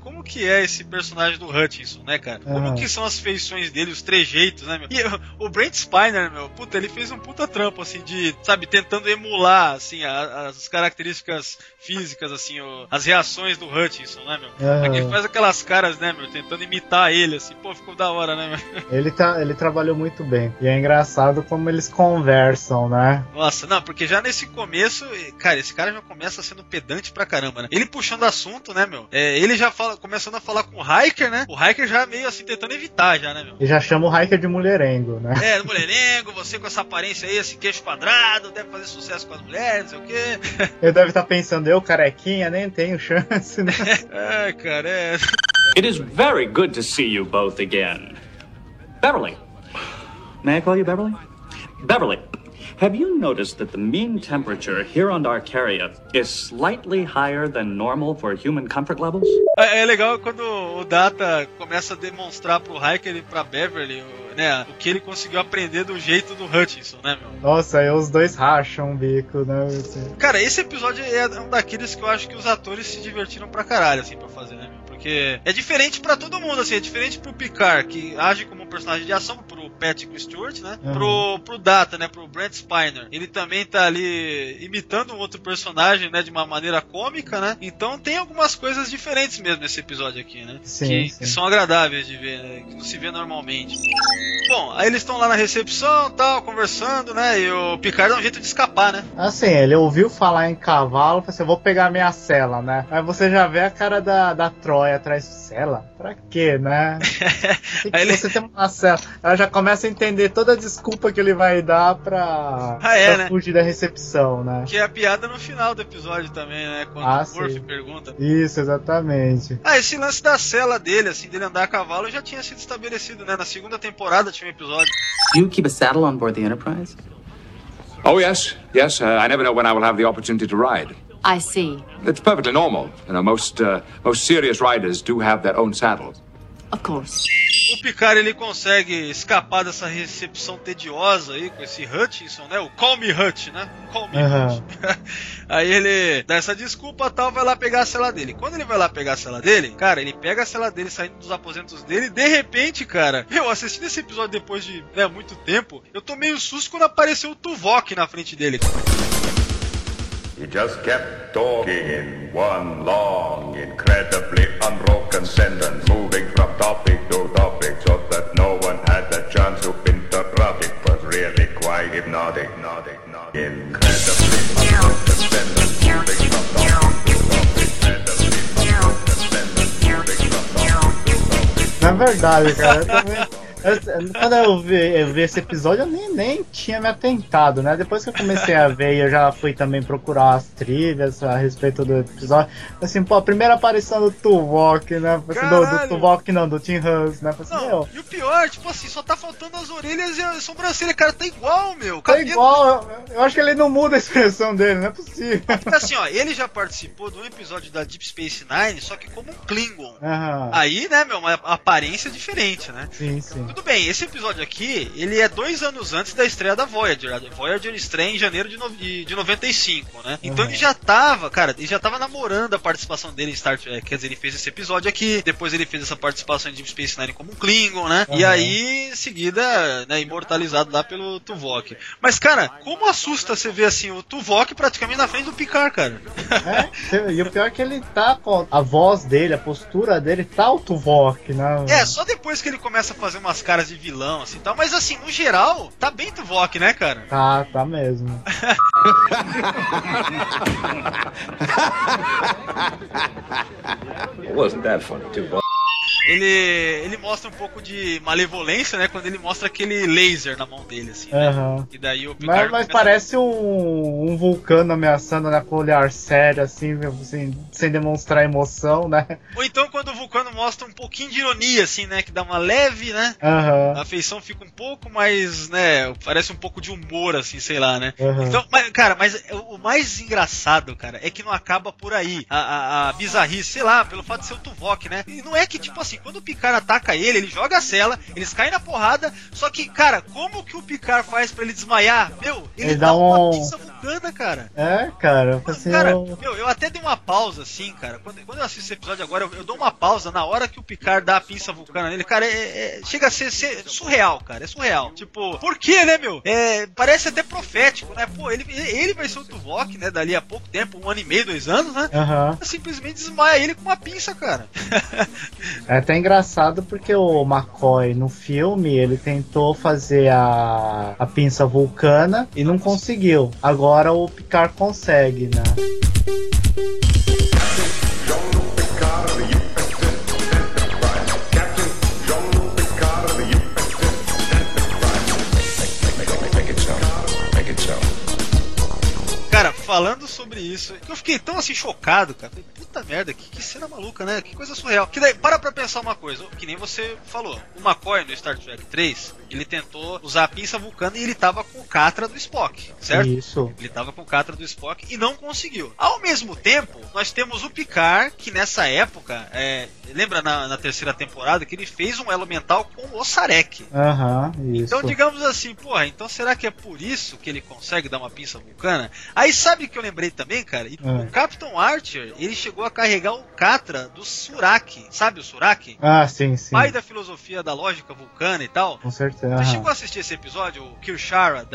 é esse personagem do Hutchinson, né, cara? Como que são as feições dele, os trejeitos, né, meu? E o Brent Spiner, meu, puta, ele fez um puta trampo, assim, de, sabe, tentando emular, assim, as características físicas, assim, as reações do Hutchinson, né, meu? Ele faz aquelas caras, né, meu, tentando imitar ele, assim, pô, ficou da hora, né, meu? Ele trabalhou muito bem. E é engraçado como eles conversam, né? Nossa, não, porque já nesse começo, cara, esse cara já começa sendo pedante pra caramba, né? Ele puxando assunto, né, meu? Ele já começando a falar com o Riker, né? O Riker já meio assim tentando evitar, já, né, meu? E já chama o Riker de mulherengo, né? Mulherengo, você com essa aparência aí, esse queixo quadrado, deve fazer sucesso com as mulheres, não sei o quê. Eu deve estar pensando, eu carequinha, nem tenho chance, né? Cara, It is very good to see you both again. Beverly. May I call you Beverly? Beverly. Have you noticed that the mean temperature here on Darkaria is slightly higher than normal for human comfort levels? É legal quando o Data começa a demonstrar pro Riker e pra Beverly, né, o que ele conseguiu aprender do jeito do Hutchinson, né, meu? Nossa, aí os dois racham o bico, né? Cara, esse episódio é um daqueles que eu acho que os atores se divertiram pra caralho, assim, pra fazer, né, meu? Porque é diferente pra todo mundo, assim, é diferente pro Picard, que age como um personagem de ação, pro Patrick Stewart, né? Pro Data, né? Pro Brent Spiner. Ele também tá ali imitando um outro personagem, né? De uma maneira cômica, né? Então tem algumas coisas diferentes mesmo nesse episódio aqui, né? Sim. Que são agradáveis de ver, né? Que não se vê normalmente. Bom, aí eles estão lá na recepção, tal, conversando, né? E o Picard dá um jeito de escapar escapar, né? Assim, ele ouviu falar em cavalo, falou assim, vou pegar minha cela, né? Aí você já vê a cara da Troia atrás. Cela? Pra quê, né? Você tem uma cela. Ela já começa a entender toda a desculpa que ele vai dar pra né? fugir da recepção, né? Que é a piada no final do episódio também, né? Quando o Murphy pergunta. Isso, exatamente. Esse lance da cela dele, assim, dele andar a cavalo, já tinha sido estabelecido, né? Na segunda temporada tinha um episódio. Do you keep a saddle on board the Enterprise? Oh, yes. Yes, I never know when I will have the opportunity to ride. I see. It's perfectly normal. You know, most serious riders do have their own saddles. Of course. O Picard, ele consegue escapar dessa recepção tediosa aí com esse Hutchinson, né? O Call Me Hutch, né? Call Me Hutch. Aí ele dá essa desculpa e tal, vai lá pegar a cela dele. Quando ele vai lá pegar a cela dele, cara, ele pega a cela dele saindo dos aposentos dele e de repente, cara, eu assistindo esse episódio depois de muito tempo, eu tomei um susto quando apareceu o Tuvok na frente dele. He just kept talking in one long, incredibly unbroken sentence, moving from topic to topic so that no one had the chance to interrupt. It was really quite hypnotic. Incredibly unbroken sentence, moving from topic to topic, incredibly unbroken sentence, moving from topic to topic. Na verdade, cara, eu também... Quando eu vi esse episódio, eu nem tinha me atentado, né? Depois que eu comecei a ver, eu já fui também procurar as trilhas a respeito do episódio. Assim, pô, a primeira aparição do Tuvok, né? Do Tuvok não, do Tim Hus, né? Assim, não, e o pior, tipo assim, só tá faltando as orelhas e a sobrancelha, cara, tá igual, meu. Tá igual, eu acho que ele não muda a expressão dele, não é possível. Porque assim, ó, ele já participou de um episódio da Deep Space Nine, só que como um Klingon. Aí, né, meu, uma aparência diferente, né? Sim, sim. Tudo bem, esse episódio aqui, ele é 2 anos antes da estreia da Voyager. A Voyager estreia em janeiro de 95, né? Então ele já tava, cara, namorando a participação dele em Star Trek. Quer dizer, ele fez esse episódio aqui, depois ele fez essa participação em Deep Space Nine como um Klingon, né? E aí, em seguida, né, imortalizado lá pelo Tuvok. Mas, cara, como assusta você ver assim, o Tuvok praticamente na frente do Picard, cara. E o pior é que ele tá com a voz dele, a postura dele, tá o Tuvok, né? Só depois que ele começa a fazer umas caras de vilão, assim, tal. Mas assim, no geral, tá bem Tuvok, né, cara? Tá mesmo. Wasn't that funny, Tuvok? Ele mostra um pouco de malevolência, né? Quando ele mostra aquele laser na mão dele, assim, né? E daí o Picard mas parece um vulcano ameaçando, né? Com o olhar sério, assim, sem demonstrar emoção, né? Ou então quando o vulcano mostra um pouquinho de ironia, assim, né? Que dá uma leve, né? A feição fica um pouco mais, né? Parece um pouco de humor, assim, sei lá, né? Então, mas o mais engraçado, cara, é que não acaba por aí. A bizarrice, sei lá, pelo fato de ser o Tuvok, né? E não é que, tipo assim, quando o Picard ataca ele joga a cela, eles caem na porrada, só que, cara, como que o Picard faz pra ele desmaiar? Meu, ele dá uma pizza vulcana, cara. Cara, assim, cara, eu até dei uma pausa, assim, cara. Quando eu assisto esse episódio agora, eu dou uma pausa na hora que o Picard dá a pinça vulcana nele. Cara, chega a ser surreal, cara. É surreal. Tipo, por quê, né, meu? Parece até profético, né? Pô, ele vai ser o Tuvok, né? Dali a pouco tempo, 1 ano e meio, 2 anos, né? Simplesmente desmaia ele com uma pinça, cara. É até engraçado porque o McCoy no filme ele tentou fazer a pinça vulcana e não conseguiu. Agora o Picard consegue, né? Cara, falando sobre isso, eu fiquei tão assim chocado, cara. Puta merda, que cena maluca, né? Que coisa surreal. Que daí, para pra pensar uma coisa, que nem você falou. O McCoy no Star Trek 3, ele tentou usar a pinça vulcana e ele tava com o Catra do Spock, certo? Isso. Ele tava com o Catra do Spock e não conseguiu. Ao mesmo tempo, nós temos o Picard, que nessa época, lembra na terceira temporada, que ele fez um elo mental com o Sarek. Isso. Então, digamos assim, porra, então será que é por isso que ele consegue dar uma pinça vulcana? Aí sabe o que eu lembrei também, cara? O Capitão Archer, ele chegou a carregar o Catra do Surak. Sabe o Surak? Sim. Pai da filosofia da lógica vulcana e tal. Com certeza. Você chegou a assistir esse episódio, o Kirshara,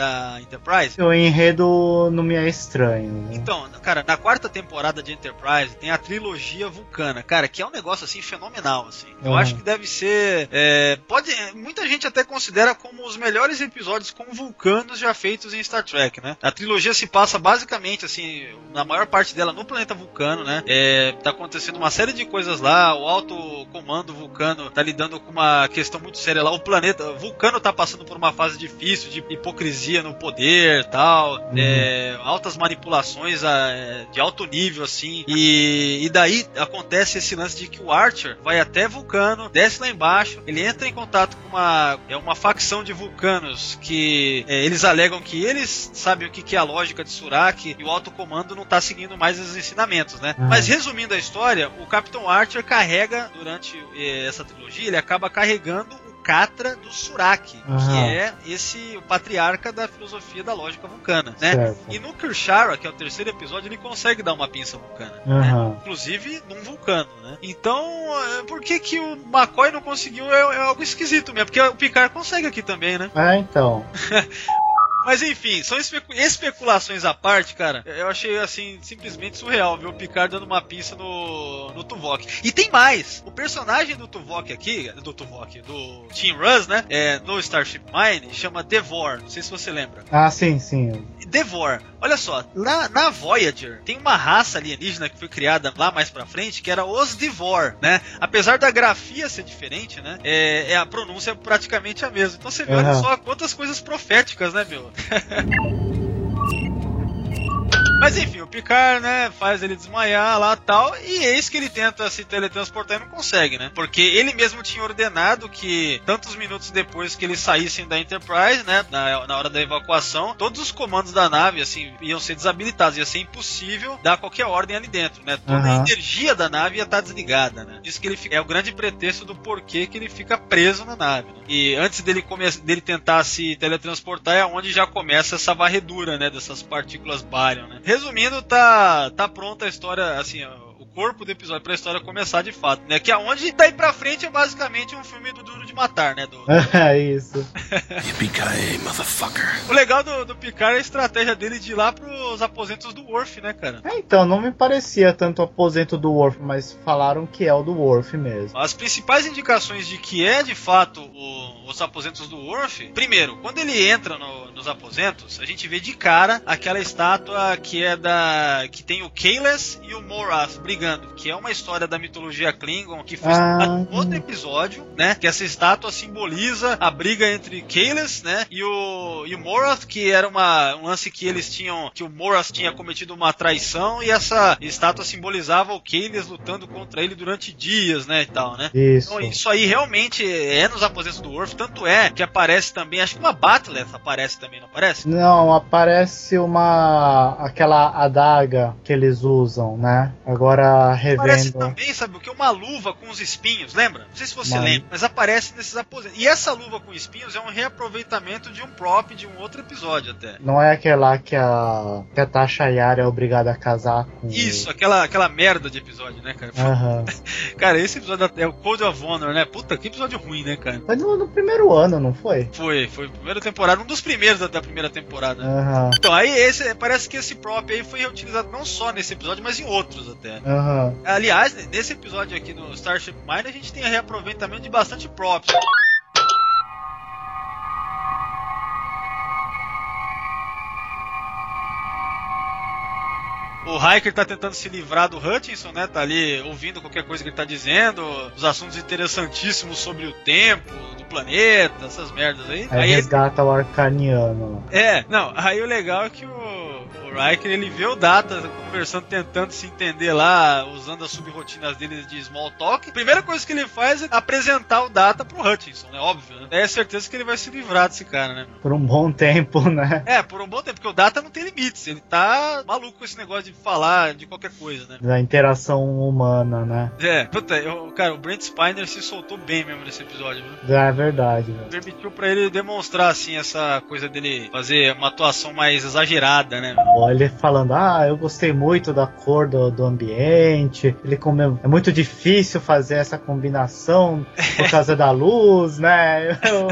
da Enterprise? O enredo não me é estranho, né? Então, cara, na 4ª temporada de Enterprise tem a trilogia Vulcana, cara, que é um negócio assim fenomenal, assim. Eu acho que deve ser, muita gente até considera como os melhores episódios com vulcanos já feitos em Star Trek, né? A trilogia se passa basicamente assim, na maior parte dela no planeta Vulcano, né? Tá acontecendo uma série de coisas lá, o alto comando vulcano tá lidando com uma questão muito séria lá, o planeta Vulcano tá passando por uma fase difícil de hipocrisia no poder e tal, altas manipulações de alto nível, assim, e daí acontece esse lance de que o Archer vai até Vulcano, desce lá embaixo, ele entra em contato com uma facção de vulcanos que eles alegam que eles sabem o que é a lógica de Surak e o alto comando não tá seguindo mais os ensinamentos, né? Mas resumindo a história, o Capitão Archer carrega, durante essa trilogia, ele acaba carregando o Catra do Surak, que é o patriarca da filosofia da lógica vulcana, né? Certo. E no Kirshara, que é o 3º episódio, ele consegue dar uma pinça vulcana, né? Inclusive num vulcano, né? Então, por que o McCoy não conseguiu? É algo esquisito mesmo, porque o Picard consegue aqui também, né? Então. Mas enfim, são especulações à parte, cara. Eu achei, assim, simplesmente surreal ver o Picard dando uma pinça no Tuvok. E tem mais! O personagem do Tuvok aqui, do Tim Russ, né? No Starship Mine, chama Devor. Não sei se você lembra. Sim. Devor. Olha só, na Voyager tem uma raça alienígena que foi criada lá mais pra frente, que era os Devor, né? Apesar da grafia ser diferente, né? A pronúncia é praticamente a mesma. Então você vê, olha só quantas coisas proféticas, né, meu? Mas enfim, o Picard, né, faz ele desmaiar lá e tal, e eis que ele tenta se teletransportar e não consegue, né? Porque ele mesmo tinha ordenado que, tantos minutos depois que eles saíssem da Enterprise, né, na hora da evacuação, todos os comandos da nave, assim, iam ser desabilitados, ia ser impossível dar qualquer ordem ali dentro, né? Toda a energia da nave ia estar desligada, né? Isso que ele é o grande pretexto do porquê que ele fica preso na nave, né? E antes dele tentar se teletransportar é onde já começa essa varredura, né, dessas partículas bárion, né? Resumindo, tá pronta a história, assim, o corpo do episódio pra história começar de fato, né? Que aonde daí pra frente é basicamente um filme do Duro de Matar, né? Isso. Yippee-ki-yay, motherfucker. O legal do Picard é a estratégia dele de ir lá pros aposentos do Worf, né, cara? Então, não me parecia tanto o aposento do Worf, mas falaram que é o do Worf mesmo. As principais indicações de que é de fato os aposentos do Worf, primeiro, quando ele entra nos aposentos, a gente vê de cara aquela estátua que tem o Kahless e o Morath brigando, que é uma história da mitologia Klingon que foi em outro episódio, né? Que essa estátua simboliza a briga entre Kahless, né? E o Morath, que era um lance que eles tinham, que o Morath tinha cometido uma traição e essa estátua simbolizava o Kahless lutando contra ele durante dias, né? E tal, né? Isso. Então isso aí realmente é nos aposentos do Worf, tanto é que aparece também, acho que uma Bat'leth aparece também, não aparece? Não, aparece aquela adaga que eles usam, né? Agora revendo. Aparece também, sabe o que? Uma luva com os espinhos, lembra? Não sei se você lembra, mas aparece nesses aposentos. E essa luva com espinhos é um reaproveitamento de um prop de um outro episódio até. Não é aquela que a Tasha Yar é obrigada a casar com... Isso, aquela merda de episódio, né, cara? Cara, esse episódio é o Code of Honor, né? Puta, que episódio ruim, né, cara? Foi no primeiro ano, não foi? Foi a primeira temporada, um dos primeiros da primeira temporada. Então, aí parece que esse prop aí foi reutilizado não só nesse episódio, mas em outros até. Aliás, nesse episódio aqui no Starship Mine, a gente tem reaproveitamento de bastante props. O Riker tá tentando se livrar do Hutchinson, né? Tá ali ouvindo qualquer coisa que ele tá dizendo, os assuntos interessantíssimos sobre o tempo, do planeta, essas merdas aí. Aí resgata o Arcaniano. Aí o legal é que o Riker, ele vê o Data conversando, tentando se entender lá, usando as subrotinas dele de small talk. A primeira coisa que ele faz é apresentar o Data pro Hutchinson, né? Óbvio, né? É certeza que ele vai se livrar desse cara, né? Por um bom tempo, né? Por um bom tempo, porque o Data não tem limites, ele tá maluco com esse negócio de falar de qualquer coisa, né? Da interação humana, né? Cara, o Brent Spiner se soltou bem mesmo nesse episódio, viu? É verdade, velho. Permitiu pra ele demonstrar, assim, essa coisa dele fazer uma atuação mais exagerada, né? Ele falando, eu gostei muito da cor do ambiente, é muito difícil fazer essa combinação por causa da luz, né?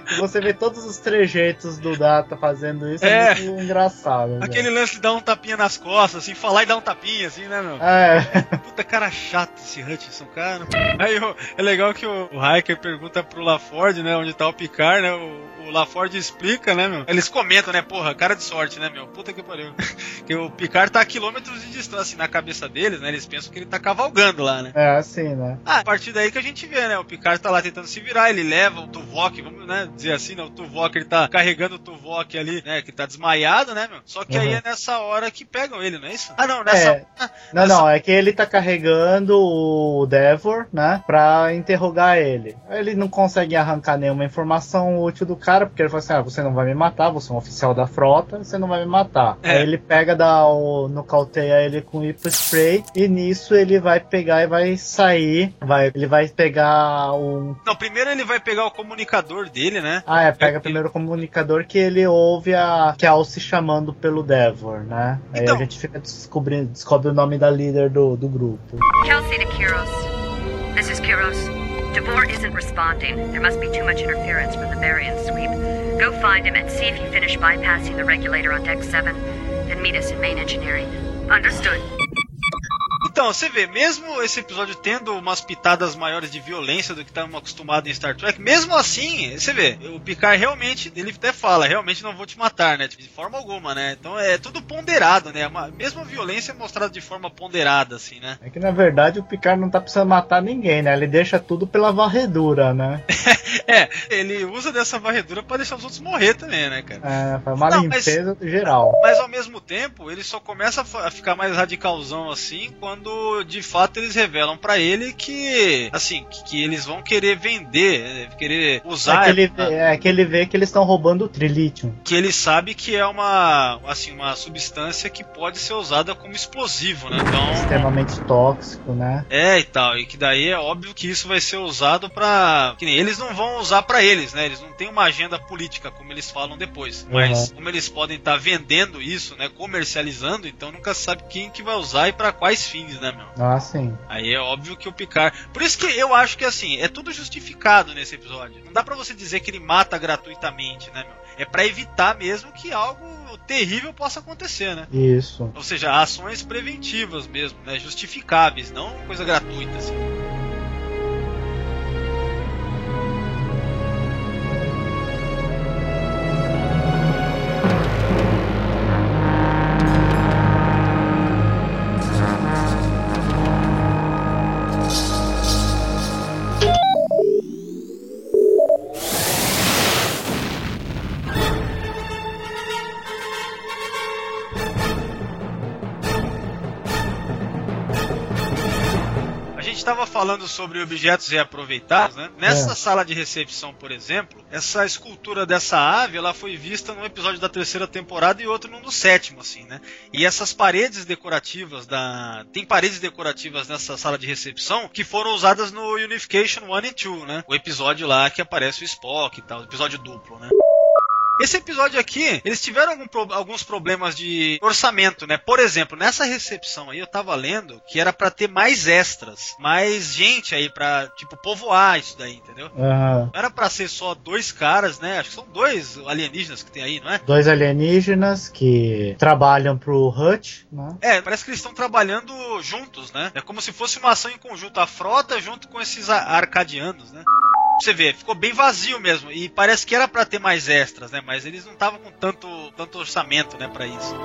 Você vê todos os trejeitos do Data fazendo isso, é muito engraçado. Aquele lance de dar um tapinha nas costas, assim, falar e dar um tapinha, assim, né, meu? Puta cara chato esse Hutchinson, cara. Aí é legal que o Riker pergunta pro LaForge, né, onde tá o Picard, né, o LaForge explica, né, meu? Eles comentam, né, porra, cara de sorte, né, meu? Puta que pariu. Que o Picard tá a quilômetros de distância, assim, na cabeça deles, né, eles pensam que ele tá cavalgando lá, né? É, assim, né? A partir daí que a gente vê, né, o Picard tá lá tentando se virar, ele leva o Tuvok, vamos, né, dizer assim, né, o Tuvok, ele tá carregando o Tuvok ali, né, que tá desmaiado, né, meu? Só que aí é nessa hora que pegam ele, não é isso? Ah, não, Não, é que ele tá carregando o Devor, né, pra interrogar ele. Ele não consegue arrancar nenhuma informação útil do cara, porque ele fala assim, você não vai me matar, você é um oficial da frota, você não vai me matar. Aí ele pega, nocauteia ele com Hypo Spray, e nisso ele vai pegar e vai sair, ele vai pegar um... Não, primeiro ele vai pegar o comunicador dele, né? Pega primeiro o comunicador que ele ouve a Kelsey chamando pelo Devor, né? Então... Aí a gente fica descobre o nome da líder do grupo. Kelsey to Kiros. This is Kiros. Devor isn't responding. There must be too much interference from the Varian sweep. Go find him and see if you finish bypassing the regulator on Deck 7. Then meet us in main engineering. Understood. Então, você vê, mesmo esse episódio tendo umas pitadas maiores de violência do que estamos acostumados em Star Trek, mesmo assim, você vê, o Picard realmente, ele até fala, realmente não vou te matar, né, de forma alguma, né, então é tudo ponderado, né, mesmo a violência é mostrada de forma ponderada, assim, né. É que na verdade o Picard não tá precisando matar ninguém, né, ele deixa tudo pela varredura, né. Ele usa dessa varredura pra deixar os outros morrer também, né, cara. Foi uma limpeza geral. Mas ao mesmo tempo, ele só começa a ficar mais radicalzão assim quando de fato eles revelam pra ele que, assim, que eles vão querer vender, querer usar. Que ele vê que eles estão roubando o trilítio. Que ele sabe que é uma substância que pode ser usada como explosivo, né? Então, extremamente tóxico, né? E tal, e que daí é óbvio que isso vai ser usado pra... Que nem eles não vão usar pra eles, né? Eles não têm uma agenda política, como eles falam depois. Mas como eles podem estar vendendo isso, né? Comercializando, então nunca sabe quem que vai usar e pra quais fins, né, meu? Sim. Aí é óbvio que o Picard... Por isso que eu acho que, assim, é tudo justificado nesse episódio. Não dá pra você dizer que ele mata gratuitamente, né, meu? É pra evitar mesmo que algo terrível possa acontecer, né? Isso. Ou seja, ações preventivas mesmo, né? Justificáveis, não coisa gratuita, assim. Estava falando sobre objetos reaproveitados, né? Nessa sala de recepção, por exemplo, essa escultura dessa ave, ela foi vista num episódio da 3ª temporada e outro num do 7º, assim, né? E essas paredes decorativas tem paredes decorativas nessa sala de recepção que foram usadas no Unification 1 e 2, né? O episódio lá que aparece o Spock e tal, o episódio duplo, né? Esse episódio aqui, eles tiveram alguns problemas de orçamento, né? Por exemplo, nessa recepção aí, eu tava lendo que era pra ter mais extras, mais gente aí pra, tipo, povoar isso daí, entendeu? Não era pra ser só 2 caras, né? Acho que são 2 alienígenas que tem aí, não é? 2 alienígenas que trabalham pro Hutch, né? Parece que eles estão trabalhando juntos, né? É como se fosse uma ação em conjunto, a frota junto com esses arcadianos, né? Você vê, ficou bem vazio mesmo. E parece que era pra ter mais extras, né? Mas eles não estavam com tanto orçamento, né, pra isso.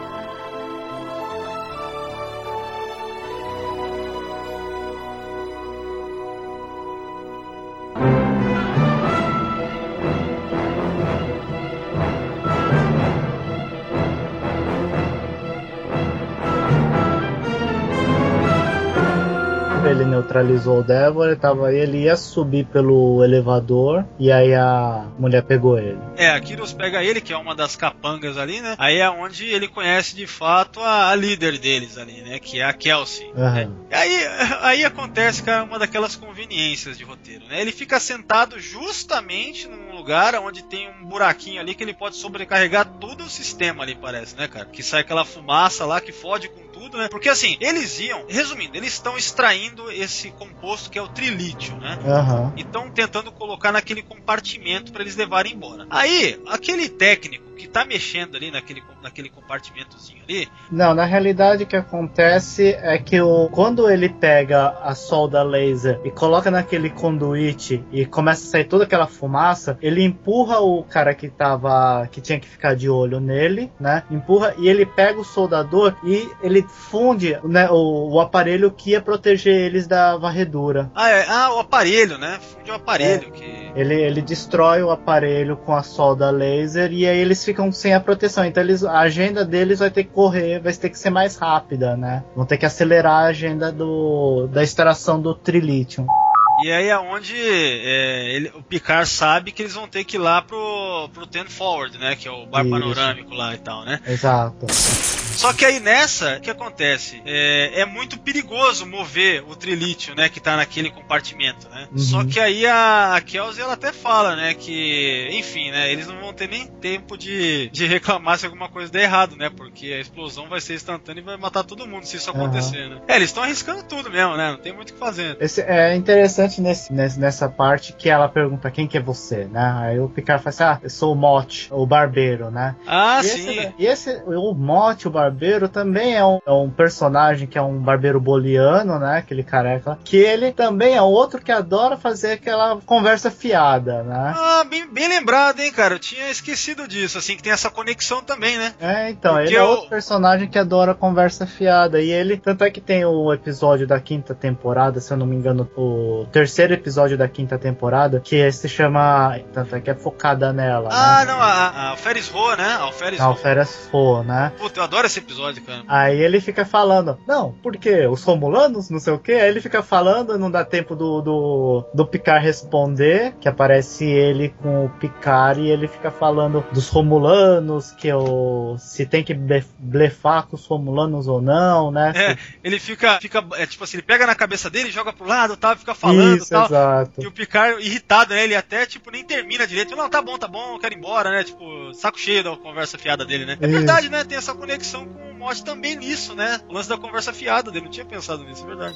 Ele neutralizou o Devor, ele ia subir pelo elevador e aí a mulher pegou ele. A Kiros pega ele, que é uma das capangas ali, né? Aí é onde ele conhece de fato a líder deles ali, né? Que é a Kelsey. Né? Aí acontece, cara, uma daquelas conveniências de roteiro, né? Ele fica sentado justamente num lugar lugar onde tem um buraquinho ali que ele pode sobrecarregar todo o sistema ali, parece, né, cara? Que sai aquela fumaça lá que fode com tudo, né? Porque assim, eles estão extraindo esse composto que é o trilítio, né? Uhum. E estão tentando colocar naquele compartimento para eles levarem embora. Aí, aquele técnico que tá mexendo ali naquele compartimentozinho ali... Não, na realidade o que acontece é que quando ele pega a solda laser e coloca naquele conduíte e começa a sair toda aquela fumaça, ele empurra o cara que tinha que ficar de olho nele, né? Empurra e ele pega o soldador e ele funde, né, o aparelho que ia proteger eles da varredura. O aparelho, né? Funde o aparelho. Ele destrói o aparelho com a solda laser e aí eles ficam sem a proteção. Então a agenda deles vai ter que correr, vai ter que ser mais rápida, né? Vão ter que acelerar a agenda da extração do trilítio. E aí é onde o Picard sabe que eles vão ter que ir lá pro Ten Forward, né? Que é o bar panorâmico lá e tal, né? Exato. Só que aí nessa, o que acontece? É muito perigoso mover o trilítio, né? Que tá naquele compartimento, né? Uhum. Só que aí a Kelsey, ela até fala, né? Que, enfim, né? Eles não vão ter nem tempo de reclamar se alguma coisa der errado, né? Porque a explosão vai ser instantânea e vai matar todo mundo se isso acontecer, né? Eles estão arriscando tudo mesmo, né? Não tem muito o que fazer. É interessante nessa parte que ela pergunta quem que é você, né? Aí o Picard fala assim, eu sou o Mott, o barbeiro, né? Sim. O Mott, o barbeiro, também é um personagem que é um barbeiro boliano, né? Aquele careca. Que ele também é outro que adora fazer aquela conversa fiada, né? Bem lembrado, hein, cara? Eu tinha esquecido disso, assim, que tem essa conexão também, né? Então, porque ele é outro personagem que adora conversa fiada. E ele, tanto é que tem o episódio da 5ª temporada, se eu não me engano, o terceiro episódio da 5ª temporada, que se chama, tanto é que é focada nela. Não, a Ferris Row, né? A Ferris Row, né? Puta, eu adoro esse episódio, cara. Aí ele fica falando, não, porque os Romulanos, não sei o que, aí ele fica falando, não dá tempo do Picard responder, que aparece ele com o Picard e ele fica falando dos Romulanos, se tem que blefar com os Romulanos ou não, né? Ele fica tipo assim, ele pega na cabeça dele, joga pro lado, tal, fica falando, isso, tal. Exato. E o Picard irritado, né? Ele até, tipo, nem termina direito. Não, tá bom, eu quero ir embora, né? Tipo, saco cheio da conversa fiada dele, né? É verdade, né? Tem essa conexão com o Mott também nisso, né? O lance da conversa fiada dele. Não tinha pensado nisso, é verdade.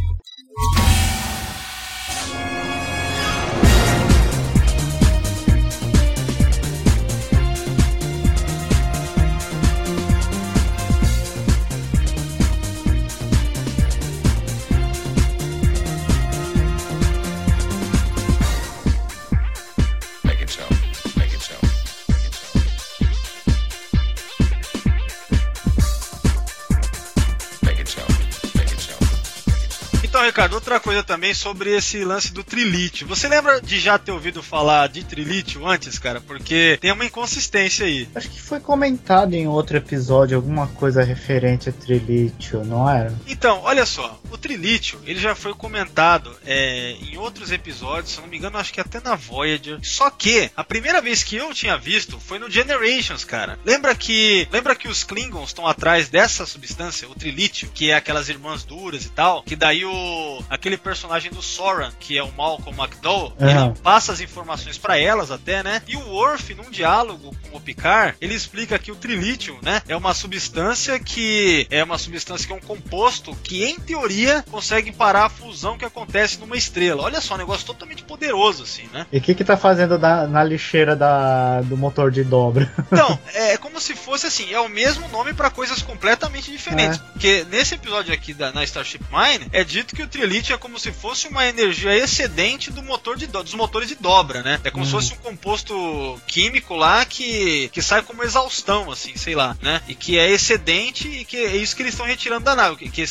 Então, Ricardo, outra coisa também sobre esse lance do trilítio. Você lembra de já ter ouvido falar de trilítio antes, cara? Porque tem uma inconsistência aí. Acho que foi comentado em outro episódio alguma coisa referente a trilítio, não era? Então, olha só. O trilítio, ele já foi comentado em outros episódios, se eu não me engano, acho que até na Voyager. Só que a primeira vez que eu tinha visto foi no Generations, cara. Lembra que os Klingons estão atrás dessa substância, o trilítio, que é aquelas irmãs duras e tal, que daí aquele personagem do Soran, que é o Malcolm McDowell, ele passa as informações pra elas até, né? E o Worf, num diálogo com o Picard, ele explica que o trilítio, né, é uma substância que é um composto que, em teoria, consegue parar a fusão que acontece numa estrela. Olha só, um negócio totalmente poderoso, assim, né? E o que tá fazendo na lixeira do motor de dobra? Então, é como se fosse assim, é o mesmo nome pra coisas completamente diferentes. Porque nesse episódio aqui na Starship Mine, é dito que o trilítio é como se fosse uma energia excedente dos motores de dobra, né? É como se fosse um composto químico lá que sai como exaustão, assim, sei lá, né? E que é excedente e que é isso que eles estão retirando da nave, que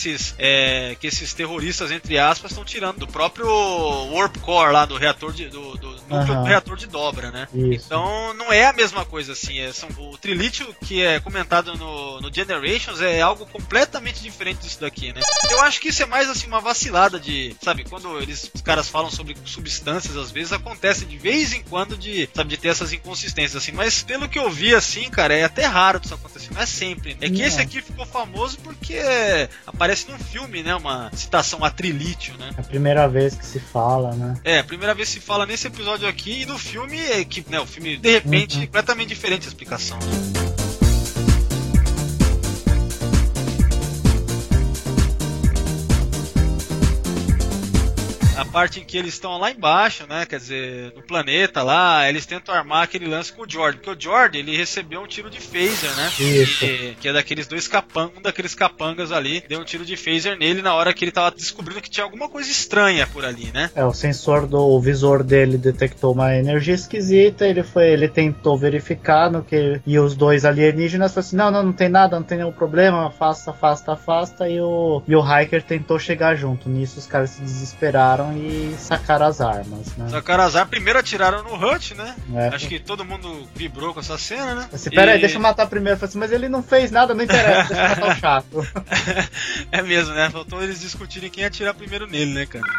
esses terroristas, entre aspas, estão tirando do próprio Warp Core lá, do reator do reator de dobra, né? Isso. Então não é a mesma coisa, assim. O trilítio que é comentado no Generations é algo completamente diferente disso daqui, né? Eu acho que isso é mais assim uma vacilada de, sabe, quando os caras falam sobre substâncias, às vezes acontece de vez em quando de ter essas inconsistências, assim, mas pelo que eu vi, assim, cara, é até raro isso acontecer, não é sempre. É que esse aqui ficou famoso porque aparece num filme, né, uma citação a trilítio, né? É a primeira vez que se fala, né? A primeira vez que se fala nesse episódio episódio aqui e no filme, que, né, o filme, de repente, completamente diferente a explicação. A parte em que eles estão lá embaixo, né, quer dizer, no planeta lá, eles tentam armar aquele lance com o Geordi, porque o Geordi, ele recebeu um tiro de phaser, né, que é daqueles dois capangas, um daqueles capangas ali, deu um tiro de phaser nele na hora que ele tava descobrindo que tinha alguma coisa estranha por ali, né. O sensor do visor dele detectou uma energia esquisita, ele tentou verificar no que, e os dois alienígenas falaram assim, não tem nada, não tem nenhum problema, afasta, e o Hiker tentou chegar junto, nisso os caras se desesperaram e sacaram as armas, né? Sacaram as armas, primeiro atiraram no Hutch, né? Acho que todo mundo vibrou com essa cena, né? Pera aí, deixa eu matar primeiro. Assim, mas ele não fez nada, não interessa, deixa eu matar o chato. É mesmo, né? Faltou eles discutirem quem ia atirar primeiro nele, né, cara?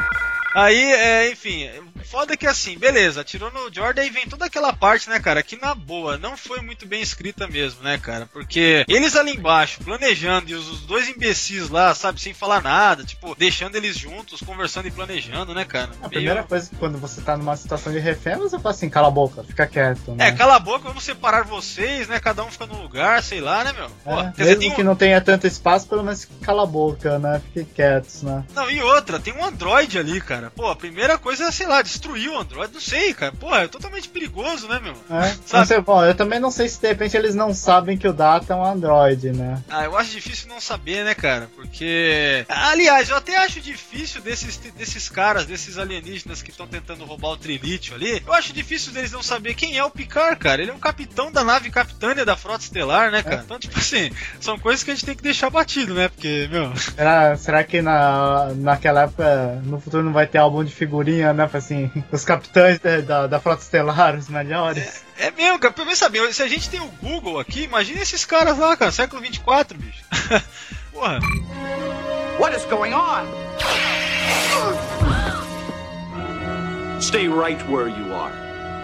Aí, enfim, foda que assim, beleza, atirou no Jordan e vem toda aquela parte, né, cara, que na boa, não foi muito bem escrita mesmo, né, cara, porque eles ali embaixo, planejando, e os dois imbecis lá, sabe, sem falar nada, tipo, deixando eles juntos, conversando e planejando, né, cara. A primeira coisa que quando você tá numa situação de refém, você fala assim, cala a boca, fica quieto, né? Cala a boca, vamos separar vocês, né, cada um fica no lugar, sei lá, né, meu. Pô, mesmo que não tenha tanto espaço, pelo menos cala a boca, né, fiquem quietos, né. Não, e outra, tem um androide ali, cara. Pô, a primeira coisa é, sei lá, destruir o Android, não sei, cara. Pô, é totalmente perigoso, né, meu? Não sei, bom, eu também não sei se de repente eles não sabem que o Data é um Android, né? Eu acho difícil não saber, né, cara? Porque... Aliás, eu até acho difícil desses caras, desses alienígenas que estão tentando roubar o Trilítio ali, eu acho difícil deles não saber quem é o Picard, cara. Ele é um capitão da nave capitânia da Frota Estelar, né, cara? Então, tipo assim, são coisas que a gente tem que deixar batido, né? Porque, meu... Será que naquela época, no futuro, não vai ter álbum de figurinha, né? Assim, os capitães da Frota Estelar, os melhores. É mesmo, cara. Pra mim saber, se a gente tem o Google aqui, imagina esses caras lá, cara. Século 24, bicho. Porra. What is going on? Stay right where you are.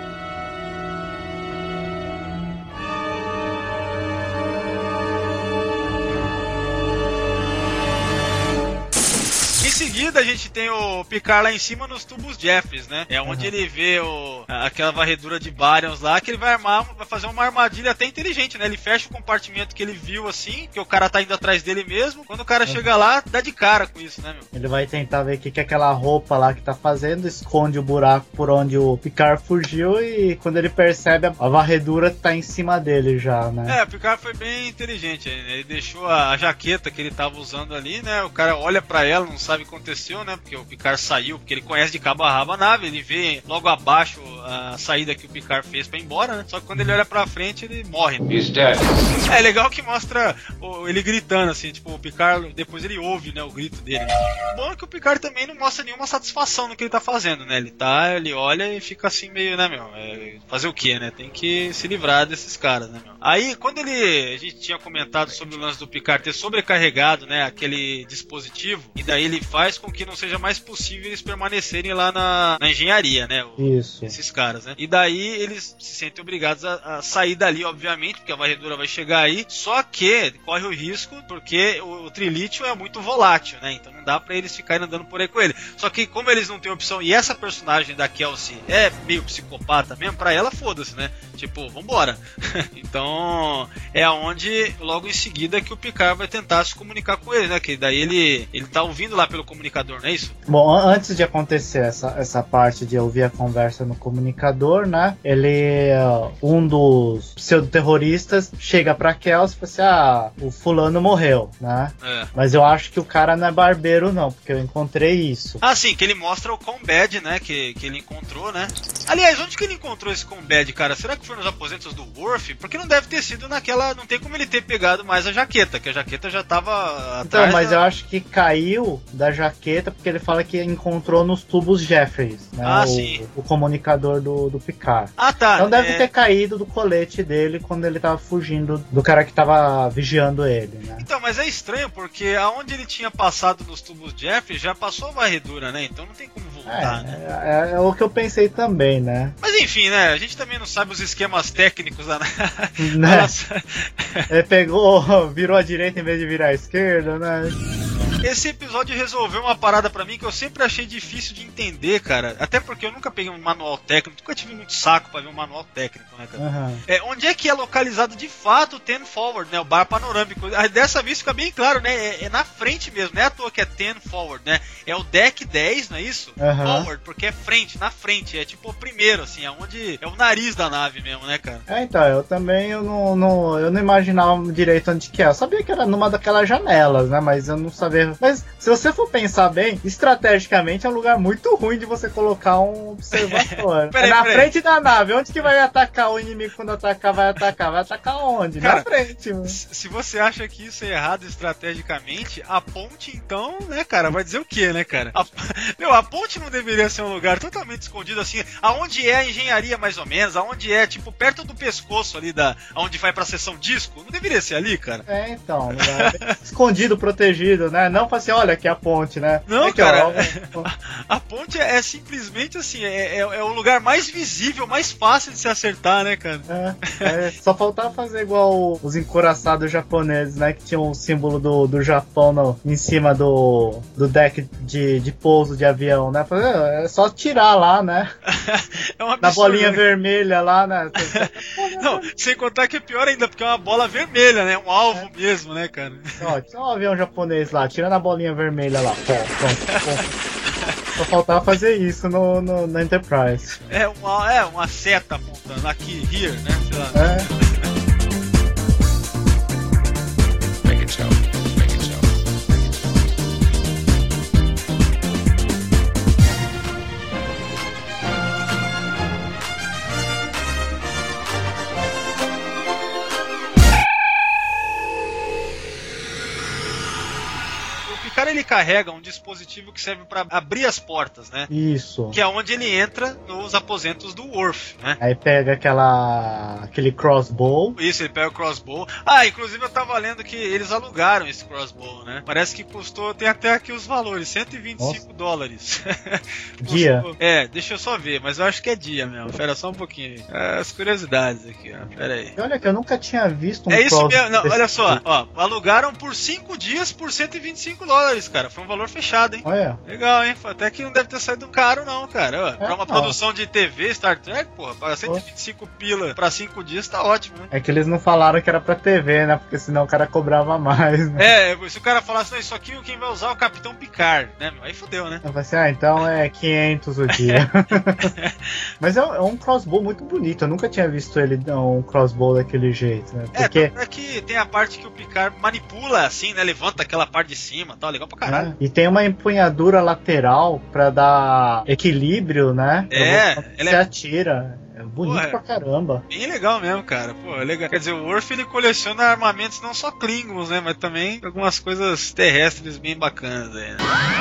Em seguida a gente tem o Picard lá em cima nos tubos Jeffries, né? É onde ele vê aquela varredura de Baryons lá, que ele vai fazer uma armadilha até inteligente, né? Ele fecha o compartimento que ele viu assim, que o cara tá indo atrás dele mesmo. Quando o cara chega lá, dá de cara com isso, né, meu? Ele vai tentar ver o que é aquela roupa lá que tá fazendo, esconde o buraco por onde o Picard fugiu e quando ele percebe, a varredura tá em cima dele já, né? O Picard foi bem inteligente, né? Ele deixou a jaqueta que ele tava usando ali, né? O cara olha pra ela, não sabe o que aconteceu, né? Porque o Picard saiu, porque ele conhece de cabo a rabo a nave, ele vê logo abaixo a saída que o Picard fez pra ir embora, né? Só que quando ele olha pra frente, ele morre. He's dead. É legal que mostra ele gritando, assim, tipo, o Picard, depois ele ouve, né, o grito dele. O bom é que o Picard também não mostra nenhuma satisfação no que ele tá fazendo, né? Ele olha e fica assim meio, né, meu? Fazer o quê, né? Tem que se livrar desses caras, né, meu? Aí, quando a gente tinha comentado sobre o lance do Picard ter sobrecarregado, né, aquele dispositivo, e daí ele faz com que não seja mais possível eles permanecerem lá na engenharia, né? Isso. Esses caras, né? E daí eles se sentem obrigados a sair dali, obviamente, porque a varredura vai chegar aí, só que corre o risco, porque o trilítio é muito volátil, né? Então não dá pra eles ficarem andando por aí com ele. Só que como eles não têm opção, e essa personagem da Kelsey é meio psicopata mesmo, pra ela foda-se, né? Tipo, vambora. Então é aonde, logo em seguida, que o Picard vai tentar se comunicar com ele, né? Que daí ele tá ouvindo lá pelo comunicador, não é isso? Bom, antes de acontecer essa parte de ouvir a conversa no comunicador, né? Um dos pseudo-terroristas chega pra Kelsey e fala assim, o fulano morreu, né? Mas eu acho que o cara não é barbeiro não, porque eu encontrei isso. Sim, que ele mostra o Combad, né? Que ele encontrou, né? Aliás, onde que ele encontrou esse Combad, cara? Será que foi nos aposentos do Worf? Porque não deve ter sido naquela... Não tem como ele ter pegado mais a jaqueta, que a jaqueta já tava atrás. Então, mas eu acho que caiu da jaqueta porque ele fala que encontrou nos tubos Jeffries, né? Sim. O comunicador do Picard. Tá. Então deve ter caído do colete dele quando ele tava fugindo do cara que tava vigiando ele, né? Então, mas é estranho porque aonde ele tinha passado nos tubos Jeffries já passou a varredura, né? Então não tem como voltar, né? É o que eu pensei também, né? Mas enfim, né? A gente também não sabe os esquemas técnicos da... Né? Ele virou à direita em vez de virar à esquerda, né? Esse episódio resolveu uma parada pra mim que eu sempre achei difícil de entender, cara. Até porque eu nunca peguei um manual técnico, nunca tive muito saco pra ver um manual técnico, né, cara? Uhum. Onde é que é localizado de fato o 10 forward, né? O bar panorâmico. Dessa vez fica bem claro, né? É na frente mesmo, não é à toa que é 10 forward, né? É o deck 10, não é isso? Uhum. Forward, porque é frente, na frente. É tipo o primeiro, assim, é onde é o nariz da nave mesmo, né, cara? Então, eu também eu não imaginava direito onde que é. Eu sabia que era numa daquelas janelas, né? Mas eu não sabia. Mas se você for pensar bem, estrategicamente é um lugar muito ruim de você colocar um observador. Na frente da nave. Onde que vai atacar o inimigo quando atacar? Vai atacar onde? Cara, na frente, mano. Se você acha que isso é errado estrategicamente, a ponte, então, né, cara, vai dizer o quê, né, cara? A ponte não deveria ser um lugar totalmente escondido, assim, aonde é a engenharia, mais ou menos, aonde é, tipo, perto do pescoço ali, aonde vai pra seção disco, não deveria ser ali, cara? Então, escondido, protegido, né? Não assim, olha aqui a ponte, né? Não, aqui, cara, ó, a ponte é simplesmente assim, é o lugar mais visível, mais fácil de se acertar, né, cara? Só faltava fazer igual os encouraçados japoneses, né? Que tinham o símbolo do Japão em cima do deck de pouso de avião, né? É só tirar lá, né? É um absurdo, na bolinha vermelha lá, né? Não, sem contar que é pior ainda, porque é uma bola vermelha, né? Um alvo mesmo, né, cara? Ó, tinha um avião japonês lá, tira na bolinha vermelha lá. Pronto. Só faltava fazer isso na Enterprise. É uma seta apontando aqui, here, né? Sei lá. Make it so. Make it so. Cara, ele carrega um dispositivo que serve pra abrir as portas, né? Isso. Que é onde ele entra nos aposentos do Worf, né? Aí pega aquele crossbow. Isso, ele pega o crossbow. Inclusive eu tava lendo que eles alugaram esse crossbow, né? Parece que custou, tem até aqui os valores, $125. Dia? Deixa eu só ver, mas eu acho que é dia mesmo. Espera só um pouquinho. As curiosidades aqui, ó. Pera aí. Olha que eu nunca tinha visto um crossbow. É isso mesmo, não, olha só, ó, alugaram por 5 dias por $125. Cara, foi um valor fechado, hein? Olha. Legal, hein? Até que não deve ter saído caro, não, cara. Pra uma produção de TV, Star Trek, porra, para 125 pila pra 5 dias tá ótimo, né? É que eles não falaram que era pra TV, né? Porque senão o cara cobrava mais, né? Se o cara falasse, não, isso aqui quem vai usar é o Capitão Picard, né? Aí fodeu, né? Eu falei assim, então é 500 o dia. Mas é um crossbow muito bonito. Eu nunca tinha visto ele um crossbow daquele jeito, né? Porque... É que tem a parte que o Picard manipula, assim, né? Levanta aquela parte de cima e tal, legal pra caralho. E tem uma empunhadura lateral pra dar equilíbrio, né? Você atira. É bonito pra caramba. Bem legal mesmo, cara. Pô, é legal. Quer dizer, o Worf ele coleciona armamentos não só Klingons, né? Mas também algumas coisas terrestres bem bacanas aí, né?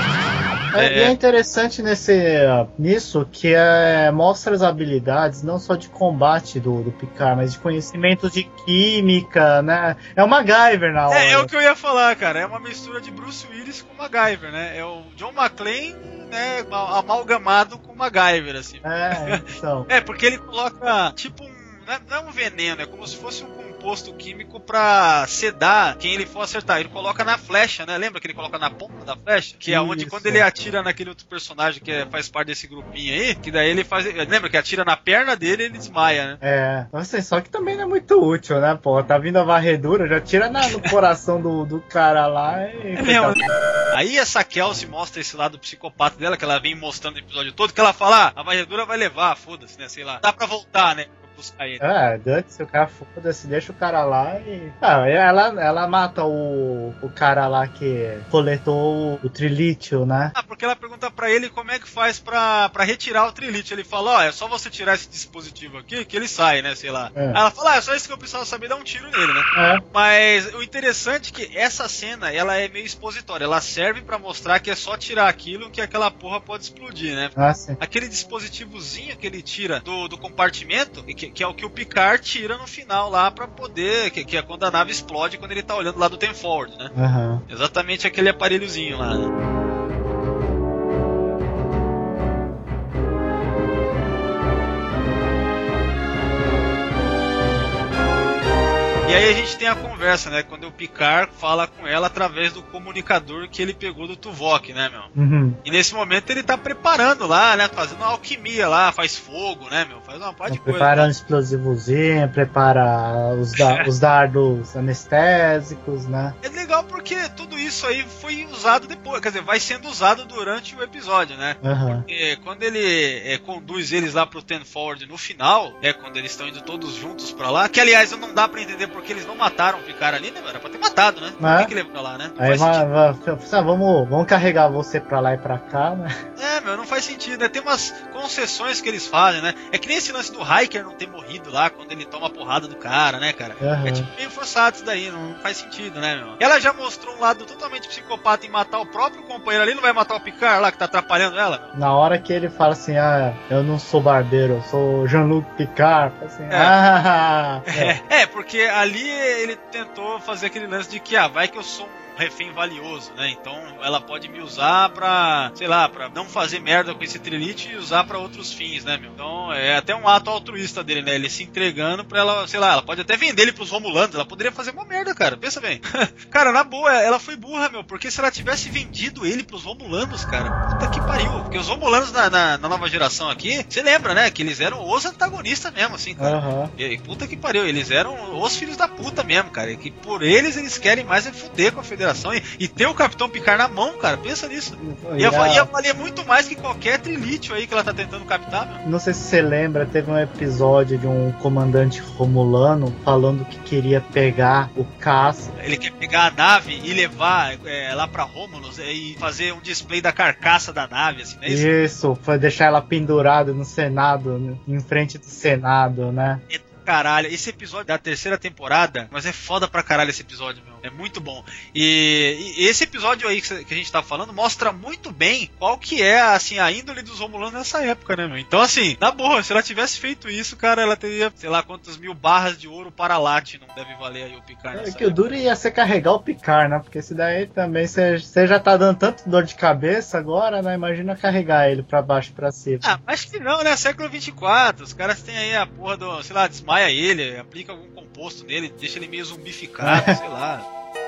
E é interessante nisso que mostra as habilidades não só de combate do Picard, mas de conhecimentos de química, né? É o MacGyver na hora. É o que eu ia falar, cara. É uma mistura de Bruce Willis com MacGyver, né? É o John McClane, né, amalgamado com MacGyver, assim. Então. Porque ele coloca tipo não é um veneno, é como se fosse um composto químico pra sedar quem ele for acertar. Ele coloca na flecha, né? Lembra que ele coloca na ponta da flecha? Que é onde quando ele atira naquele outro personagem que faz parte desse grupinho aí, que daí ele faz... Lembra que atira na perna dele e ele desmaia, né? Assim, só que também não é muito útil, né, pô? Tá vindo a varredura, já tira no coração do cara lá e... Aí essa Kelsey mostra esse lado psicopata dela, que ela vem mostrando o episódio todo, que ela fala, a varredura vai levar, foda-se, né? Sei lá. Dá pra voltar, né? Se o cara foda-se, deixa o cara lá e... ela mata o cara lá que coletou o trilítio, né? Porque ela pergunta pra ele como é que faz pra retirar o trilítio. Ele fala, é só você tirar esse dispositivo aqui que ele sai, né? Sei lá. Ela fala, é só isso que eu precisava saber, dar um tiro nele, né? Mas o interessante é que essa cena, ela é meio expositória. Ela serve pra mostrar que é só tirar aquilo que aquela porra pode explodir, né? Aquele dispositivozinho que ele tira do compartimento, que é o que o Picard tira no final lá pra poder, que é quando a nave explode, quando ele tá olhando lá do 10 forward, né? Exatamente aquele aparelhozinho lá, né? E aí a gente tem a conversa, né? Quando o Picard fala com ela através do comunicador que ele pegou do Tuvok, né, meu? Uhum. E nesse momento ele tá preparando lá, né? Fazendo uma alquimia lá, faz fogo, né, meu? Faz uma parte de coisa. Prepara um explosivozinho, prepara os dardos anestésicos, né? É legal porque tudo isso aí foi usado depois, quer dizer, vai sendo usado durante o episódio, né? Uhum. Porque quando ele conduz eles lá pro Ten Forward no final, quando eles estão indo todos juntos pra lá, que aliás não dá pra entender porque eles não mataram o Picard ali, né? Era pra ter matado, né? Por que levou pra lá, né? Não aí faz vamos carregar você pra lá e pra cá, né? Não faz sentido, né? Tem umas concessões que eles fazem, né? É que nem esse lance do Riker não ter morrido lá quando ele toma a porrada do cara, né, cara? Uhum. É tipo meio forçado isso daí, não faz sentido, né, meu? Ela já mostrou um lado totalmente psicopata em matar o próprio companheiro ali, não vai matar o Picard lá que tá atrapalhando ela, meu? Na hora que ele fala assim, eu não sou barbeiro, eu sou Jean-Luc Picard, assim, porque ali ele tentou fazer aquele lance de que, vai que eu sou um refém valioso, né? Então ela pode me usar pra, sei lá, pra não fazer merda com esse trilite e usar pra outros fins, né, meu? Então é até um ato altruísta dele, né? Ele se entregando pra ela, sei lá, ela pode até vender ele pros Romulanos, ela poderia fazer uma merda, cara, pensa bem. Cara, na boa, ela foi burra, meu, porque se ela tivesse vendido ele pros Romulanos, cara, puta que pariu, porque os Romulanos na nova geração aqui, você lembra, né, que eles eram os antagonistas mesmo, assim, cara. Uhum. E puta que pariu, eles eram os filhos da puta mesmo, cara, e que por eles querem mais é fuder com a Federação e ter o Capitão Picard na mão, cara, pensa nisso. Ia valer muito mais que qualquer trilítio aí que ela tá tentando captar, meu. Não sei se você lembra, teve um episódio de um comandante romulano falando que queria pegar o Cass. Ele quer pegar a nave e levar lá pra Romulus e fazer um display da carcaça da nave, assim, não é isso? Isso, foi deixar ela pendurada no Senado, né? Em frente do Senado, né? Caralho, esse episódio da terceira temporada, mas é foda pra caralho esse episódio, meu. É muito bom. E esse episódio aí que a gente tá falando mostra muito bem qual que é, assim, a índole dos Romulanos nessa época, né, meu? Então, assim, na boa, se ela tivesse feito isso, cara, ela teria, sei lá, quantas mil barras de ouro para Latte, não deve valer aí o Picard. Que o duro ia ser carregar o Picard, né? Porque esse daí também, você já tá dando tanto dor de cabeça agora, né? Imagina carregar ele pra baixo e pra cima. Acho que não, né? Século 24, os caras têm aí a porra do, sei lá, desmaia ele, aplica algum composto nele, deixa ele meio zumbificado, sei lá.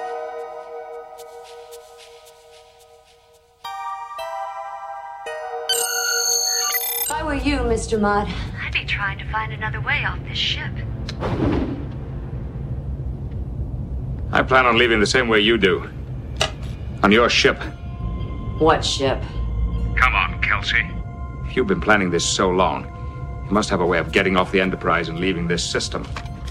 If I were you, Mr. Mudd, I'd be trying to find another way off this ship. I plan on leaving the same way you do. On your ship. What ship? Come on, Kelsey. If you've been planning this so long, you must have a way of getting off the Enterprise and leaving this system.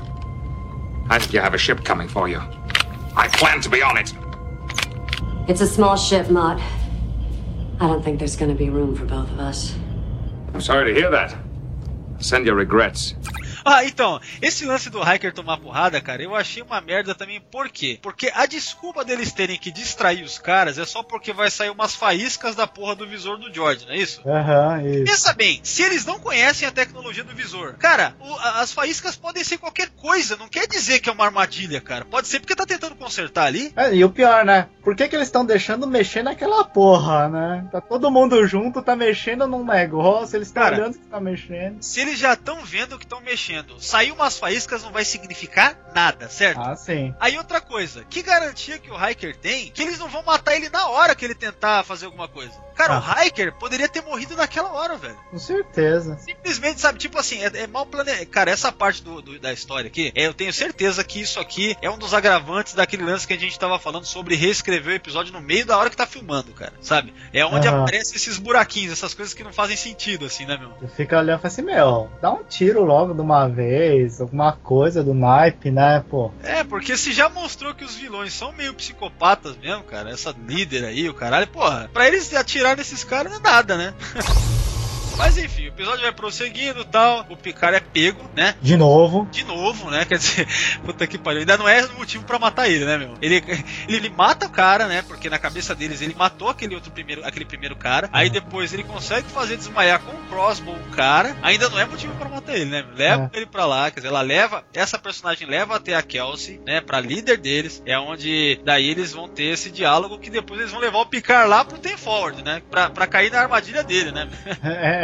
I think you have a ship coming for you. I plan to be on it. It's a small ship, Mudd. I don't think there's gonna be room for both of us. I'm sorry to hear that. Send your regrets. Então, esse lance do Riker tomar porrada, cara, eu achei uma merda também. Por quê? Porque a desculpa deles terem que distrair os caras é só porque vai sair umas faíscas da porra do visor do George, não é isso? Isso. Pensa bem, se eles não conhecem a tecnologia do visor, cara, as faíscas podem ser qualquer coisa, não quer dizer que é uma armadilha, cara. Pode ser porque tá tentando consertar ali. E o pior, né? Por que eles estão deixando mexer naquela porra, né? Tá todo mundo junto, tá mexendo num negócio, eles estão olhando que tá mexendo. Se eles já estão vendo que estão mexendo, sair umas faíscas não vai significar nada, certo? Sim. Aí outra coisa, que garantia que o Riker tem que eles não vão matar ele na hora que ele tentar fazer alguma coisa? Cara, o Riker poderia ter morrido naquela hora, velho. Com certeza. Simplesmente, sabe, tipo assim, é mal planejado. Cara, essa parte da história aqui, eu tenho certeza que isso aqui é um dos agravantes daquele lance que a gente tava falando sobre reescrever o episódio no meio da hora que tá filmando, cara, sabe? É onde aparecem esses buraquinhos, essas coisas que não fazem sentido, assim, né, meu? Você fica olhando e fala assim, dá um tiro logo de uma vez, alguma coisa do naipe, né, pô? Porque se já mostrou que os vilões são meio psicopatas mesmo, cara, essa líder aí, o caralho, porra, pra eles atirar nesses caras não é nada, né? Mas enfim, o episódio vai prosseguindo e tal. O Picard é pego, né? De novo, né? Quer dizer, puta que pariu. Ainda não é motivo pra matar ele, né, meu? Ele mata o cara, né? Porque na cabeça deles ele matou aquele primeiro cara. Aí depois ele consegue fazer desmaiar com um crossbow o cara. Ainda não é motivo pra matar ele, né? Leva ele pra lá, quer dizer, essa personagem leva até a Kelsey, né? Pra líder deles. É onde daí eles vão ter esse diálogo que depois eles vão levar o Picard lá pro Ten Forward, né? Pra cair na armadilha dele, né?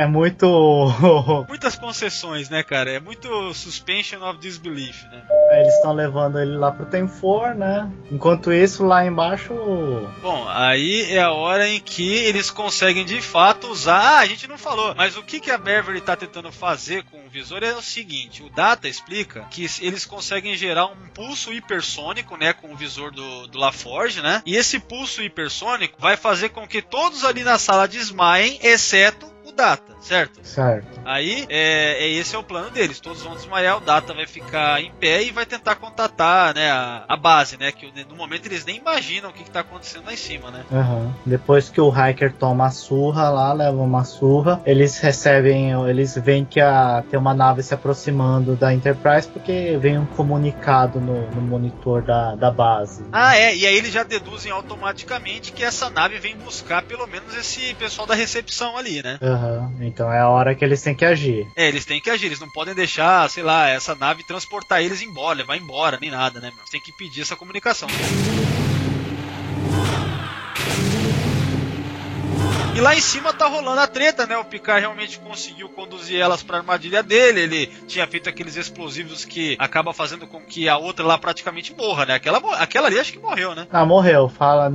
É muito... Muitas concessões, né, cara? É muito suspension of disbelief, né? Eles estão levando ele lá pro Tenfor, né? Enquanto isso, lá embaixo... Bom, aí é a hora em que eles conseguem de fato usar... a gente não falou, mas o que a Beverly tá tentando fazer com o visor é o seguinte, o Data explica que eles conseguem gerar um pulso hipersônico, né, com o visor do LaForge, né? E esse pulso hipersônico vai fazer com que todos ali na sala desmaiem, exceto o Data, certo? Certo. Aí, esse é o plano deles. Todos vão desmaiar, o Data vai ficar em pé e vai tentar contatar, né, a base, né? Que no momento eles nem imaginam o que tá acontecendo lá em cima, né? Uhum. Depois que o Hiker toma a surra lá, leva uma surra, eles veem que tem uma nave se aproximando da Enterprise porque vem um comunicado no monitor da base. Ah, e aí eles já deduzem automaticamente que essa nave vem buscar pelo menos esse pessoal da recepção ali, né? Então é a hora que eles têm que agir. Eles têm que agir, eles não podem deixar, sei lá, essa nave transportar eles embora, levar embora, nem nada, né, meu? Eles têm que impedir essa comunicação. E lá em cima tá rolando a treta, né? O Picard realmente conseguiu conduzir elas pra armadilha dele. Ele tinha feito aqueles explosivos que acaba fazendo com que a outra lá praticamente morra, né? Aquela ali acho que morreu, né? Morreu. Fala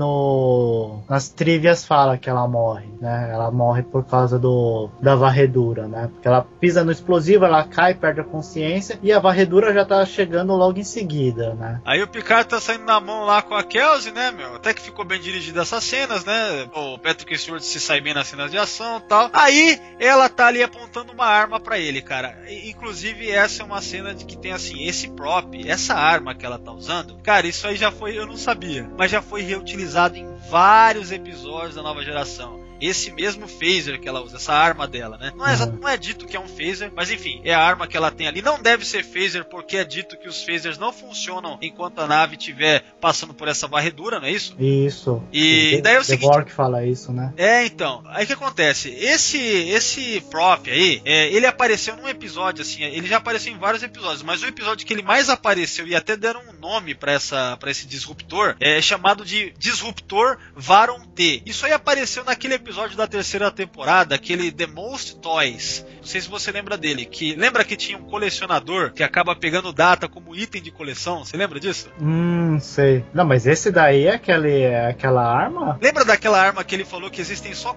nas trivias fala que ela morre, né? Ela morre por causa da varredura, né? Porque ela pisa no explosivo, ela cai, perde a consciência e a varredura já tá chegando logo em seguida, né? Aí o Picard tá saindo na mão lá com a Kelsey, né, meu? Até que ficou bem dirigida essas cenas, né? O Patrick Stewart se sai bem nas cenas de ação e tal. Aí ela tá ali apontando uma arma pra ele, cara. Inclusive essa é uma cena de que tem assim, esse prop, essa arma que ela tá usando, cara, isso aí já foi, eu não sabia, mas já foi reutilizado em vários episódios da Nova Geração. Esse mesmo phaser que ela usa, essa arma dela, né? Não é dito que é um phaser, mas enfim, é a arma que ela tem ali. Não deve ser phaser porque é dito que os phasers não funcionam enquanto a nave estiver passando por essa varredura, não é isso? Isso. E daí é o seguinte... Borg fala isso, né? Então, aí o que acontece? Esse prop aí, ele apareceu num episódio, assim, ele já apareceu em vários episódios, mas o episódio que ele mais apareceu, e até deram um nome pra esse disruptor, é chamado de Disruptor Varon T. Isso aí apareceu naquele episódio da terceira temporada, aquele The Most Toys. Não sei se você lembra dele. Lembra que tinha um colecionador que acaba pegando Data como item de coleção? Você lembra disso? Sei. Não, mas esse daí é aquela arma? Lembra daquela arma que ele falou que existem só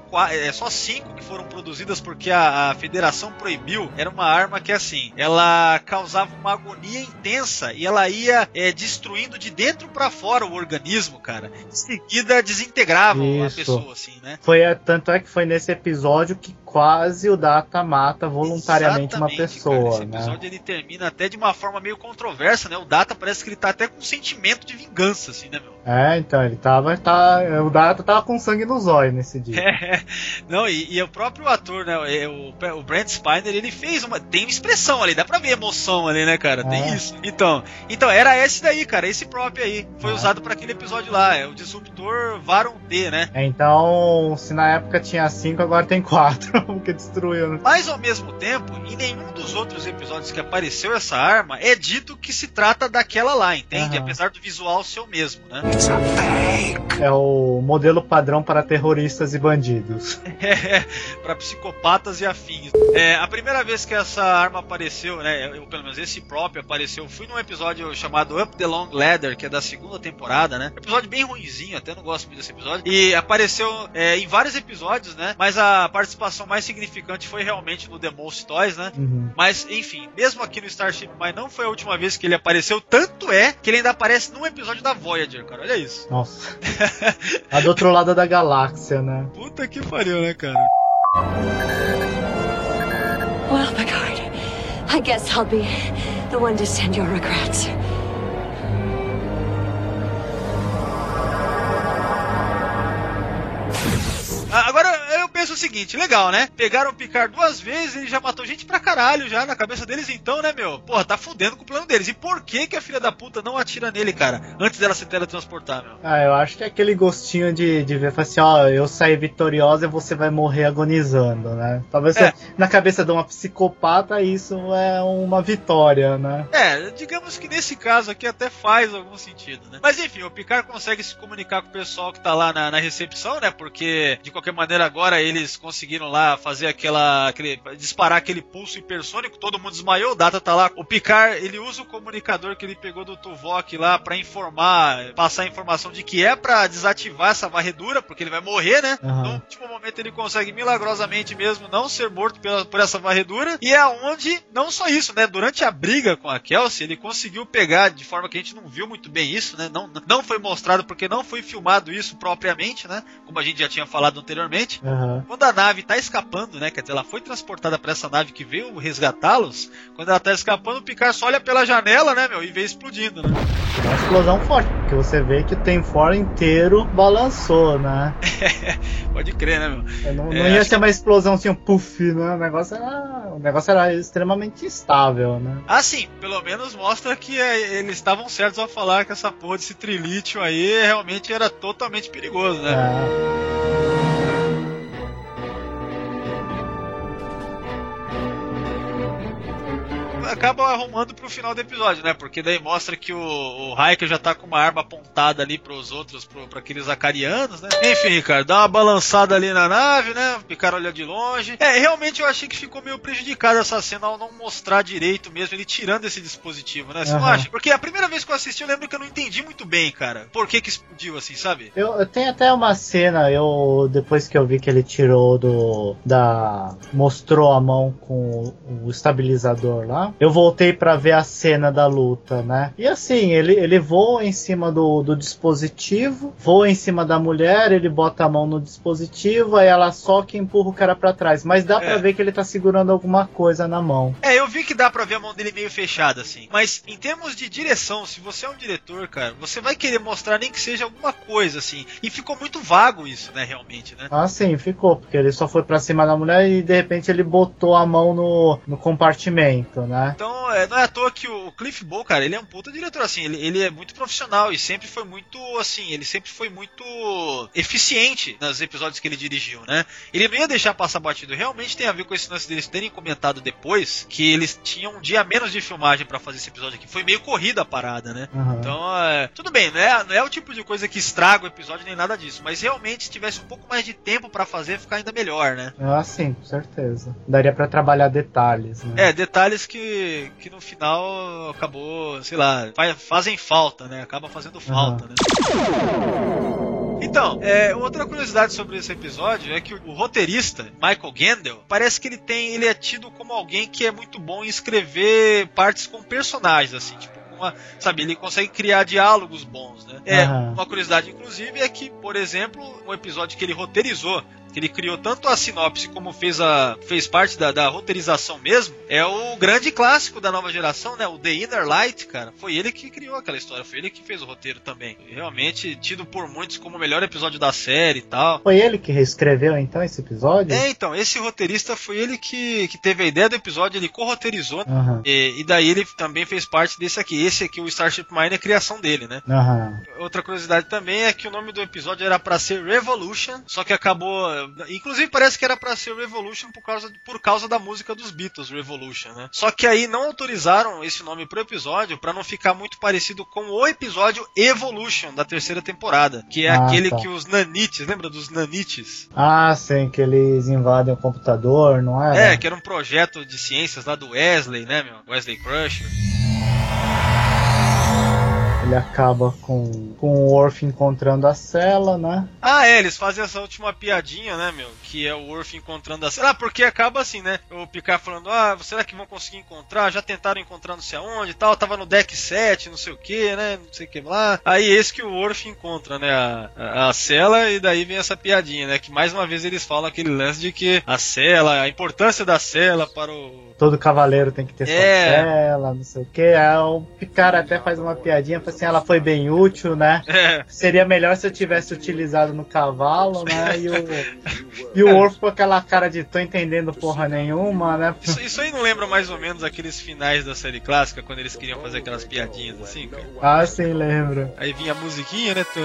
5 que foram produzidas porque a Federação proibiu? Era uma arma que, assim, ela causava uma agonia intensa e ela ia destruindo de dentro pra fora o organismo, cara. Em seguida desintegrava a pessoa, assim, né? Tanto é que foi nesse episódio que quase o Data mata voluntariamente uma pessoa, cara. Esse episódio ele termina até de uma forma meio controversa, né? O Data parece que ele tá até com um sentimento de vingança, assim, né, meu? Então, ele o Data tava com sangue nos olhos nesse dia. Não, e o próprio ator, né, o Brent Spiner, ele fez tem uma expressão ali, dá pra ver emoção ali, né, cara? Tem isso. Então era esse daí, cara, esse próprio aí. Foi usado pra aquele episódio lá, o Disruptor Varon T, né? Então, se na época tinha 5, agora tem 4, porque destruiu, né? Mas ao mesmo tempo, em nenhum dos outros episódios que apareceu essa arma, é dito que se trata daquela lá, entende? Apesar do visual ser o mesmo, né? É o modelo padrão para terroristas e bandidos. Para psicopatas e afins. A primeira vez que essa arma apareceu, né, pelo menos esse próprio apareceu, fui num episódio chamado Up the Long Ladder, que é da segunda temporada, né? Episódio bem ruinzinho, até não gosto muito desse episódio. E apareceu em vários episódios, né? Mas a participação mais significante foi realmente no The Most Toys, né? Mas, enfim, mesmo aqui no Starship Mine não foi a última vez que ele apareceu, tanto é que ele ainda aparece num episódio da Voyager, cara. Olha isso. Nossa. Tá do outro lado da galáxia, né? Puta que pariu, né, cara? Well, Picard, I guess I'll be the one to send your regrets. Agora eu penso o seguinte, legal, né? Pegaram o Picard 2 vezes, ele já matou gente pra caralho já na cabeça deles então, né, meu? Porra, tá fudendo com o plano deles. E por que a filha da puta não atira nele, cara? Antes dela se teletransportar, meu? Eu acho que é aquele gostinho de ver, assim, eu saí vitoriosa e você vai morrer agonizando, né? Talvez na cabeça de uma psicopata isso é uma vitória, né? Digamos que nesse caso aqui até faz algum sentido, né? Mas enfim, o Picard consegue se comunicar com o pessoal que tá lá na recepção, né? Porque, de qualquer maneira, agora eles eles conseguiram lá fazer disparar aquele pulso hipersônico, todo mundo desmaiou, o Data tá lá. O Picard, ele usa o comunicador que ele pegou do Tuvok lá pra passar a informação de que é pra desativar essa varredura, porque ele vai morrer, né? No último momento ele consegue milagrosamente mesmo não ser morto por essa varredura, e é onde, não só isso, né? Durante a briga com a Kelsey, ele conseguiu pegar, de forma que a gente não viu muito bem isso, né? Não foi mostrado porque não foi filmado isso propriamente, né? Como a gente já tinha falado anteriormente. Quando a nave tá escapando, né? Quer dizer, ela foi transportada pra essa nave que veio resgatá-los. Quando ela tá escapando, o Picard só olha pela janela, né, meu? E vê explodindo, né? É uma explosão forte, porque você vê que o Tenfor inteiro balançou, né? Pode crer, né, meu? Não ia ser uma explosão assim, um puff, né? O negócio era extremamente instável, né? Ah, sim, pelo menos mostra que eles estavam certos ao falar que essa porra desse trilítio aí realmente era totalmente perigoso, né? Acaba arrumando pro final do episódio, né? Porque daí mostra que o Riker já tá com uma arma apontada ali pros outros, pra aqueles acarianos, né? Enfim, Ricardo, dá uma balançada ali na nave, né? O Picard olha de longe. Realmente eu achei que ficou meio prejudicada essa cena ao não mostrar direito mesmo ele tirando esse dispositivo, né? Você não acha? Porque a primeira vez que eu assisti eu lembro que eu não entendi muito bem, cara. Por que explodiu assim, sabe? Eu tenho até uma cena, depois que eu vi que ele tirou mostrou a mão com o estabilizador lá, eu voltei pra ver a cena da luta, né? E assim, ele voa em cima do dispositivo, voa em cima da mulher, ele bota a mão no dispositivo, aí ela só que empurra o cara pra trás. Mas dá pra ver que ele tá segurando alguma coisa na mão. Eu vi que dá pra ver a mão dele meio fechada, assim. Mas em termos de direção, se você é um diretor, cara, você vai querer mostrar nem que seja alguma coisa, assim. E ficou muito vago isso, né, realmente, né? Ah, sim, ficou. Porque ele só foi pra cima da mulher e de repente ele botou a mão no compartimento, né? Então, não é à toa que o Cliff Bole, cara, ele é um puta diretor, assim, ele é muito profissional e sempre foi muito, assim, ele sempre foi muito eficiente nos episódios que ele dirigiu, né? Ele não ia deixar passar batido. Realmente tem a ver com esse lance deles terem comentado depois que eles tinham um dia a menos de filmagem pra fazer esse episódio aqui. Foi meio corrida a parada, né? Então, tudo bem, não é o tipo de coisa que estraga o episódio nem nada disso, mas realmente se tivesse um pouco mais de tempo pra fazer, ficar ainda melhor, né? Ah, sim, com certeza. Daria pra trabalhar detalhes, né? Detalhes que no final acabou, sei lá, fazem falta, né? Acaba fazendo falta, né? Então, outra curiosidade sobre esse episódio é que o roteirista, Michael Gandel, parece que ele é tido como alguém que é muito bom em escrever partes com personagens, assim, tipo, sabe, ele consegue criar diálogos bons, né? Uma curiosidade, inclusive, é que, por exemplo, um episódio que ele roteirizou, que ele criou tanto a sinopse como fez parte da roteirização mesmo, é o grande clássico da nova geração, né? O The Inner Light, cara. Foi ele que criou aquela história, foi ele que fez o roteiro também. Realmente tido por muitos como o melhor episódio da série e tal. Foi ele que reescreveu, então, esse episódio? Então, esse roteirista foi ele que teve a ideia do episódio, ele co-roteirizou, e daí ele também fez parte desse aqui. Esse aqui, o Starship Mine, é a criação dele, né? Outra curiosidade também é que o nome do episódio era pra ser Revolution, só que acabou... Inclusive parece que era pra ser Revolution por causa da música dos Beatles, Revolution, né? Só que aí não autorizaram esse nome pro episódio pra não ficar muito parecido com o episódio Evolution da terceira temporada, que é aquele que os nanites, lembra dos nanites? Ah, sim, que eles invadem o computador, não é? Que era um projeto de ciências lá do Wesley, né, meu? Wesley Crusher. Ele acaba com o Worf encontrando a Cela, né? Eles fazem essa última piadinha, né, meu? Que é o Worf encontrando a Cela. Porque acaba assim, né? O Picard falando, será que vão conseguir encontrar? Já tentaram encontrar não sei aonde e tal. Tava no deck 7, não sei o que, né? Não sei o que lá. Aí esse que o Worf encontra, né? A Cela, e daí vem essa piadinha, né? Que mais uma vez eles falam aquele lance de que a Cela, a importância da Cela para o... Todo cavaleiro tem que ter sua Cela, não sei o que. O Picard até faz uma piadinha, assim, ela foi bem útil, né? Seria melhor se eu tivesse utilizado no cavalo, né? E o Worf com aquela cara de tô entendendo porra nenhuma, né? Isso aí não lembra mais ou menos aqueles finais da série clássica, quando eles queriam fazer aquelas piadinhas assim, cara? Ah, sim, lembro. Aí vinha a musiquinha, né?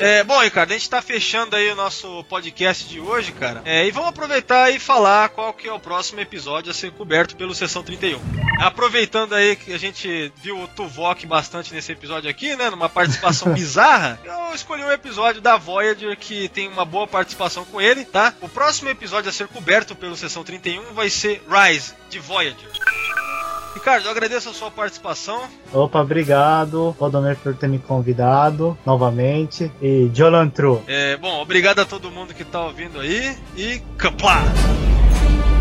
Bom, Ricardo, a gente tá fechando aí o nosso podcast de hoje, cara. E vamos aproveitar e falar qual que é o próximo episódio a ser coberto pelo Sessão 31. Aproveitando aí que a gente viu o Tuvok bastante nesse episódio aqui, né? Numa participação bizarra, eu escolhi um episódio da Voyager que tem uma boa participação com ele, tá? O próximo episódio a ser coberto pelo Sessão 31 vai ser Rise, de Voyager. Ricardo, eu agradeço a sua participação. Opa, obrigado, Valdomiro, por ter me convidado novamente. E Jolantru. Bom, obrigado a todo mundo que tá ouvindo aí. E Kapla!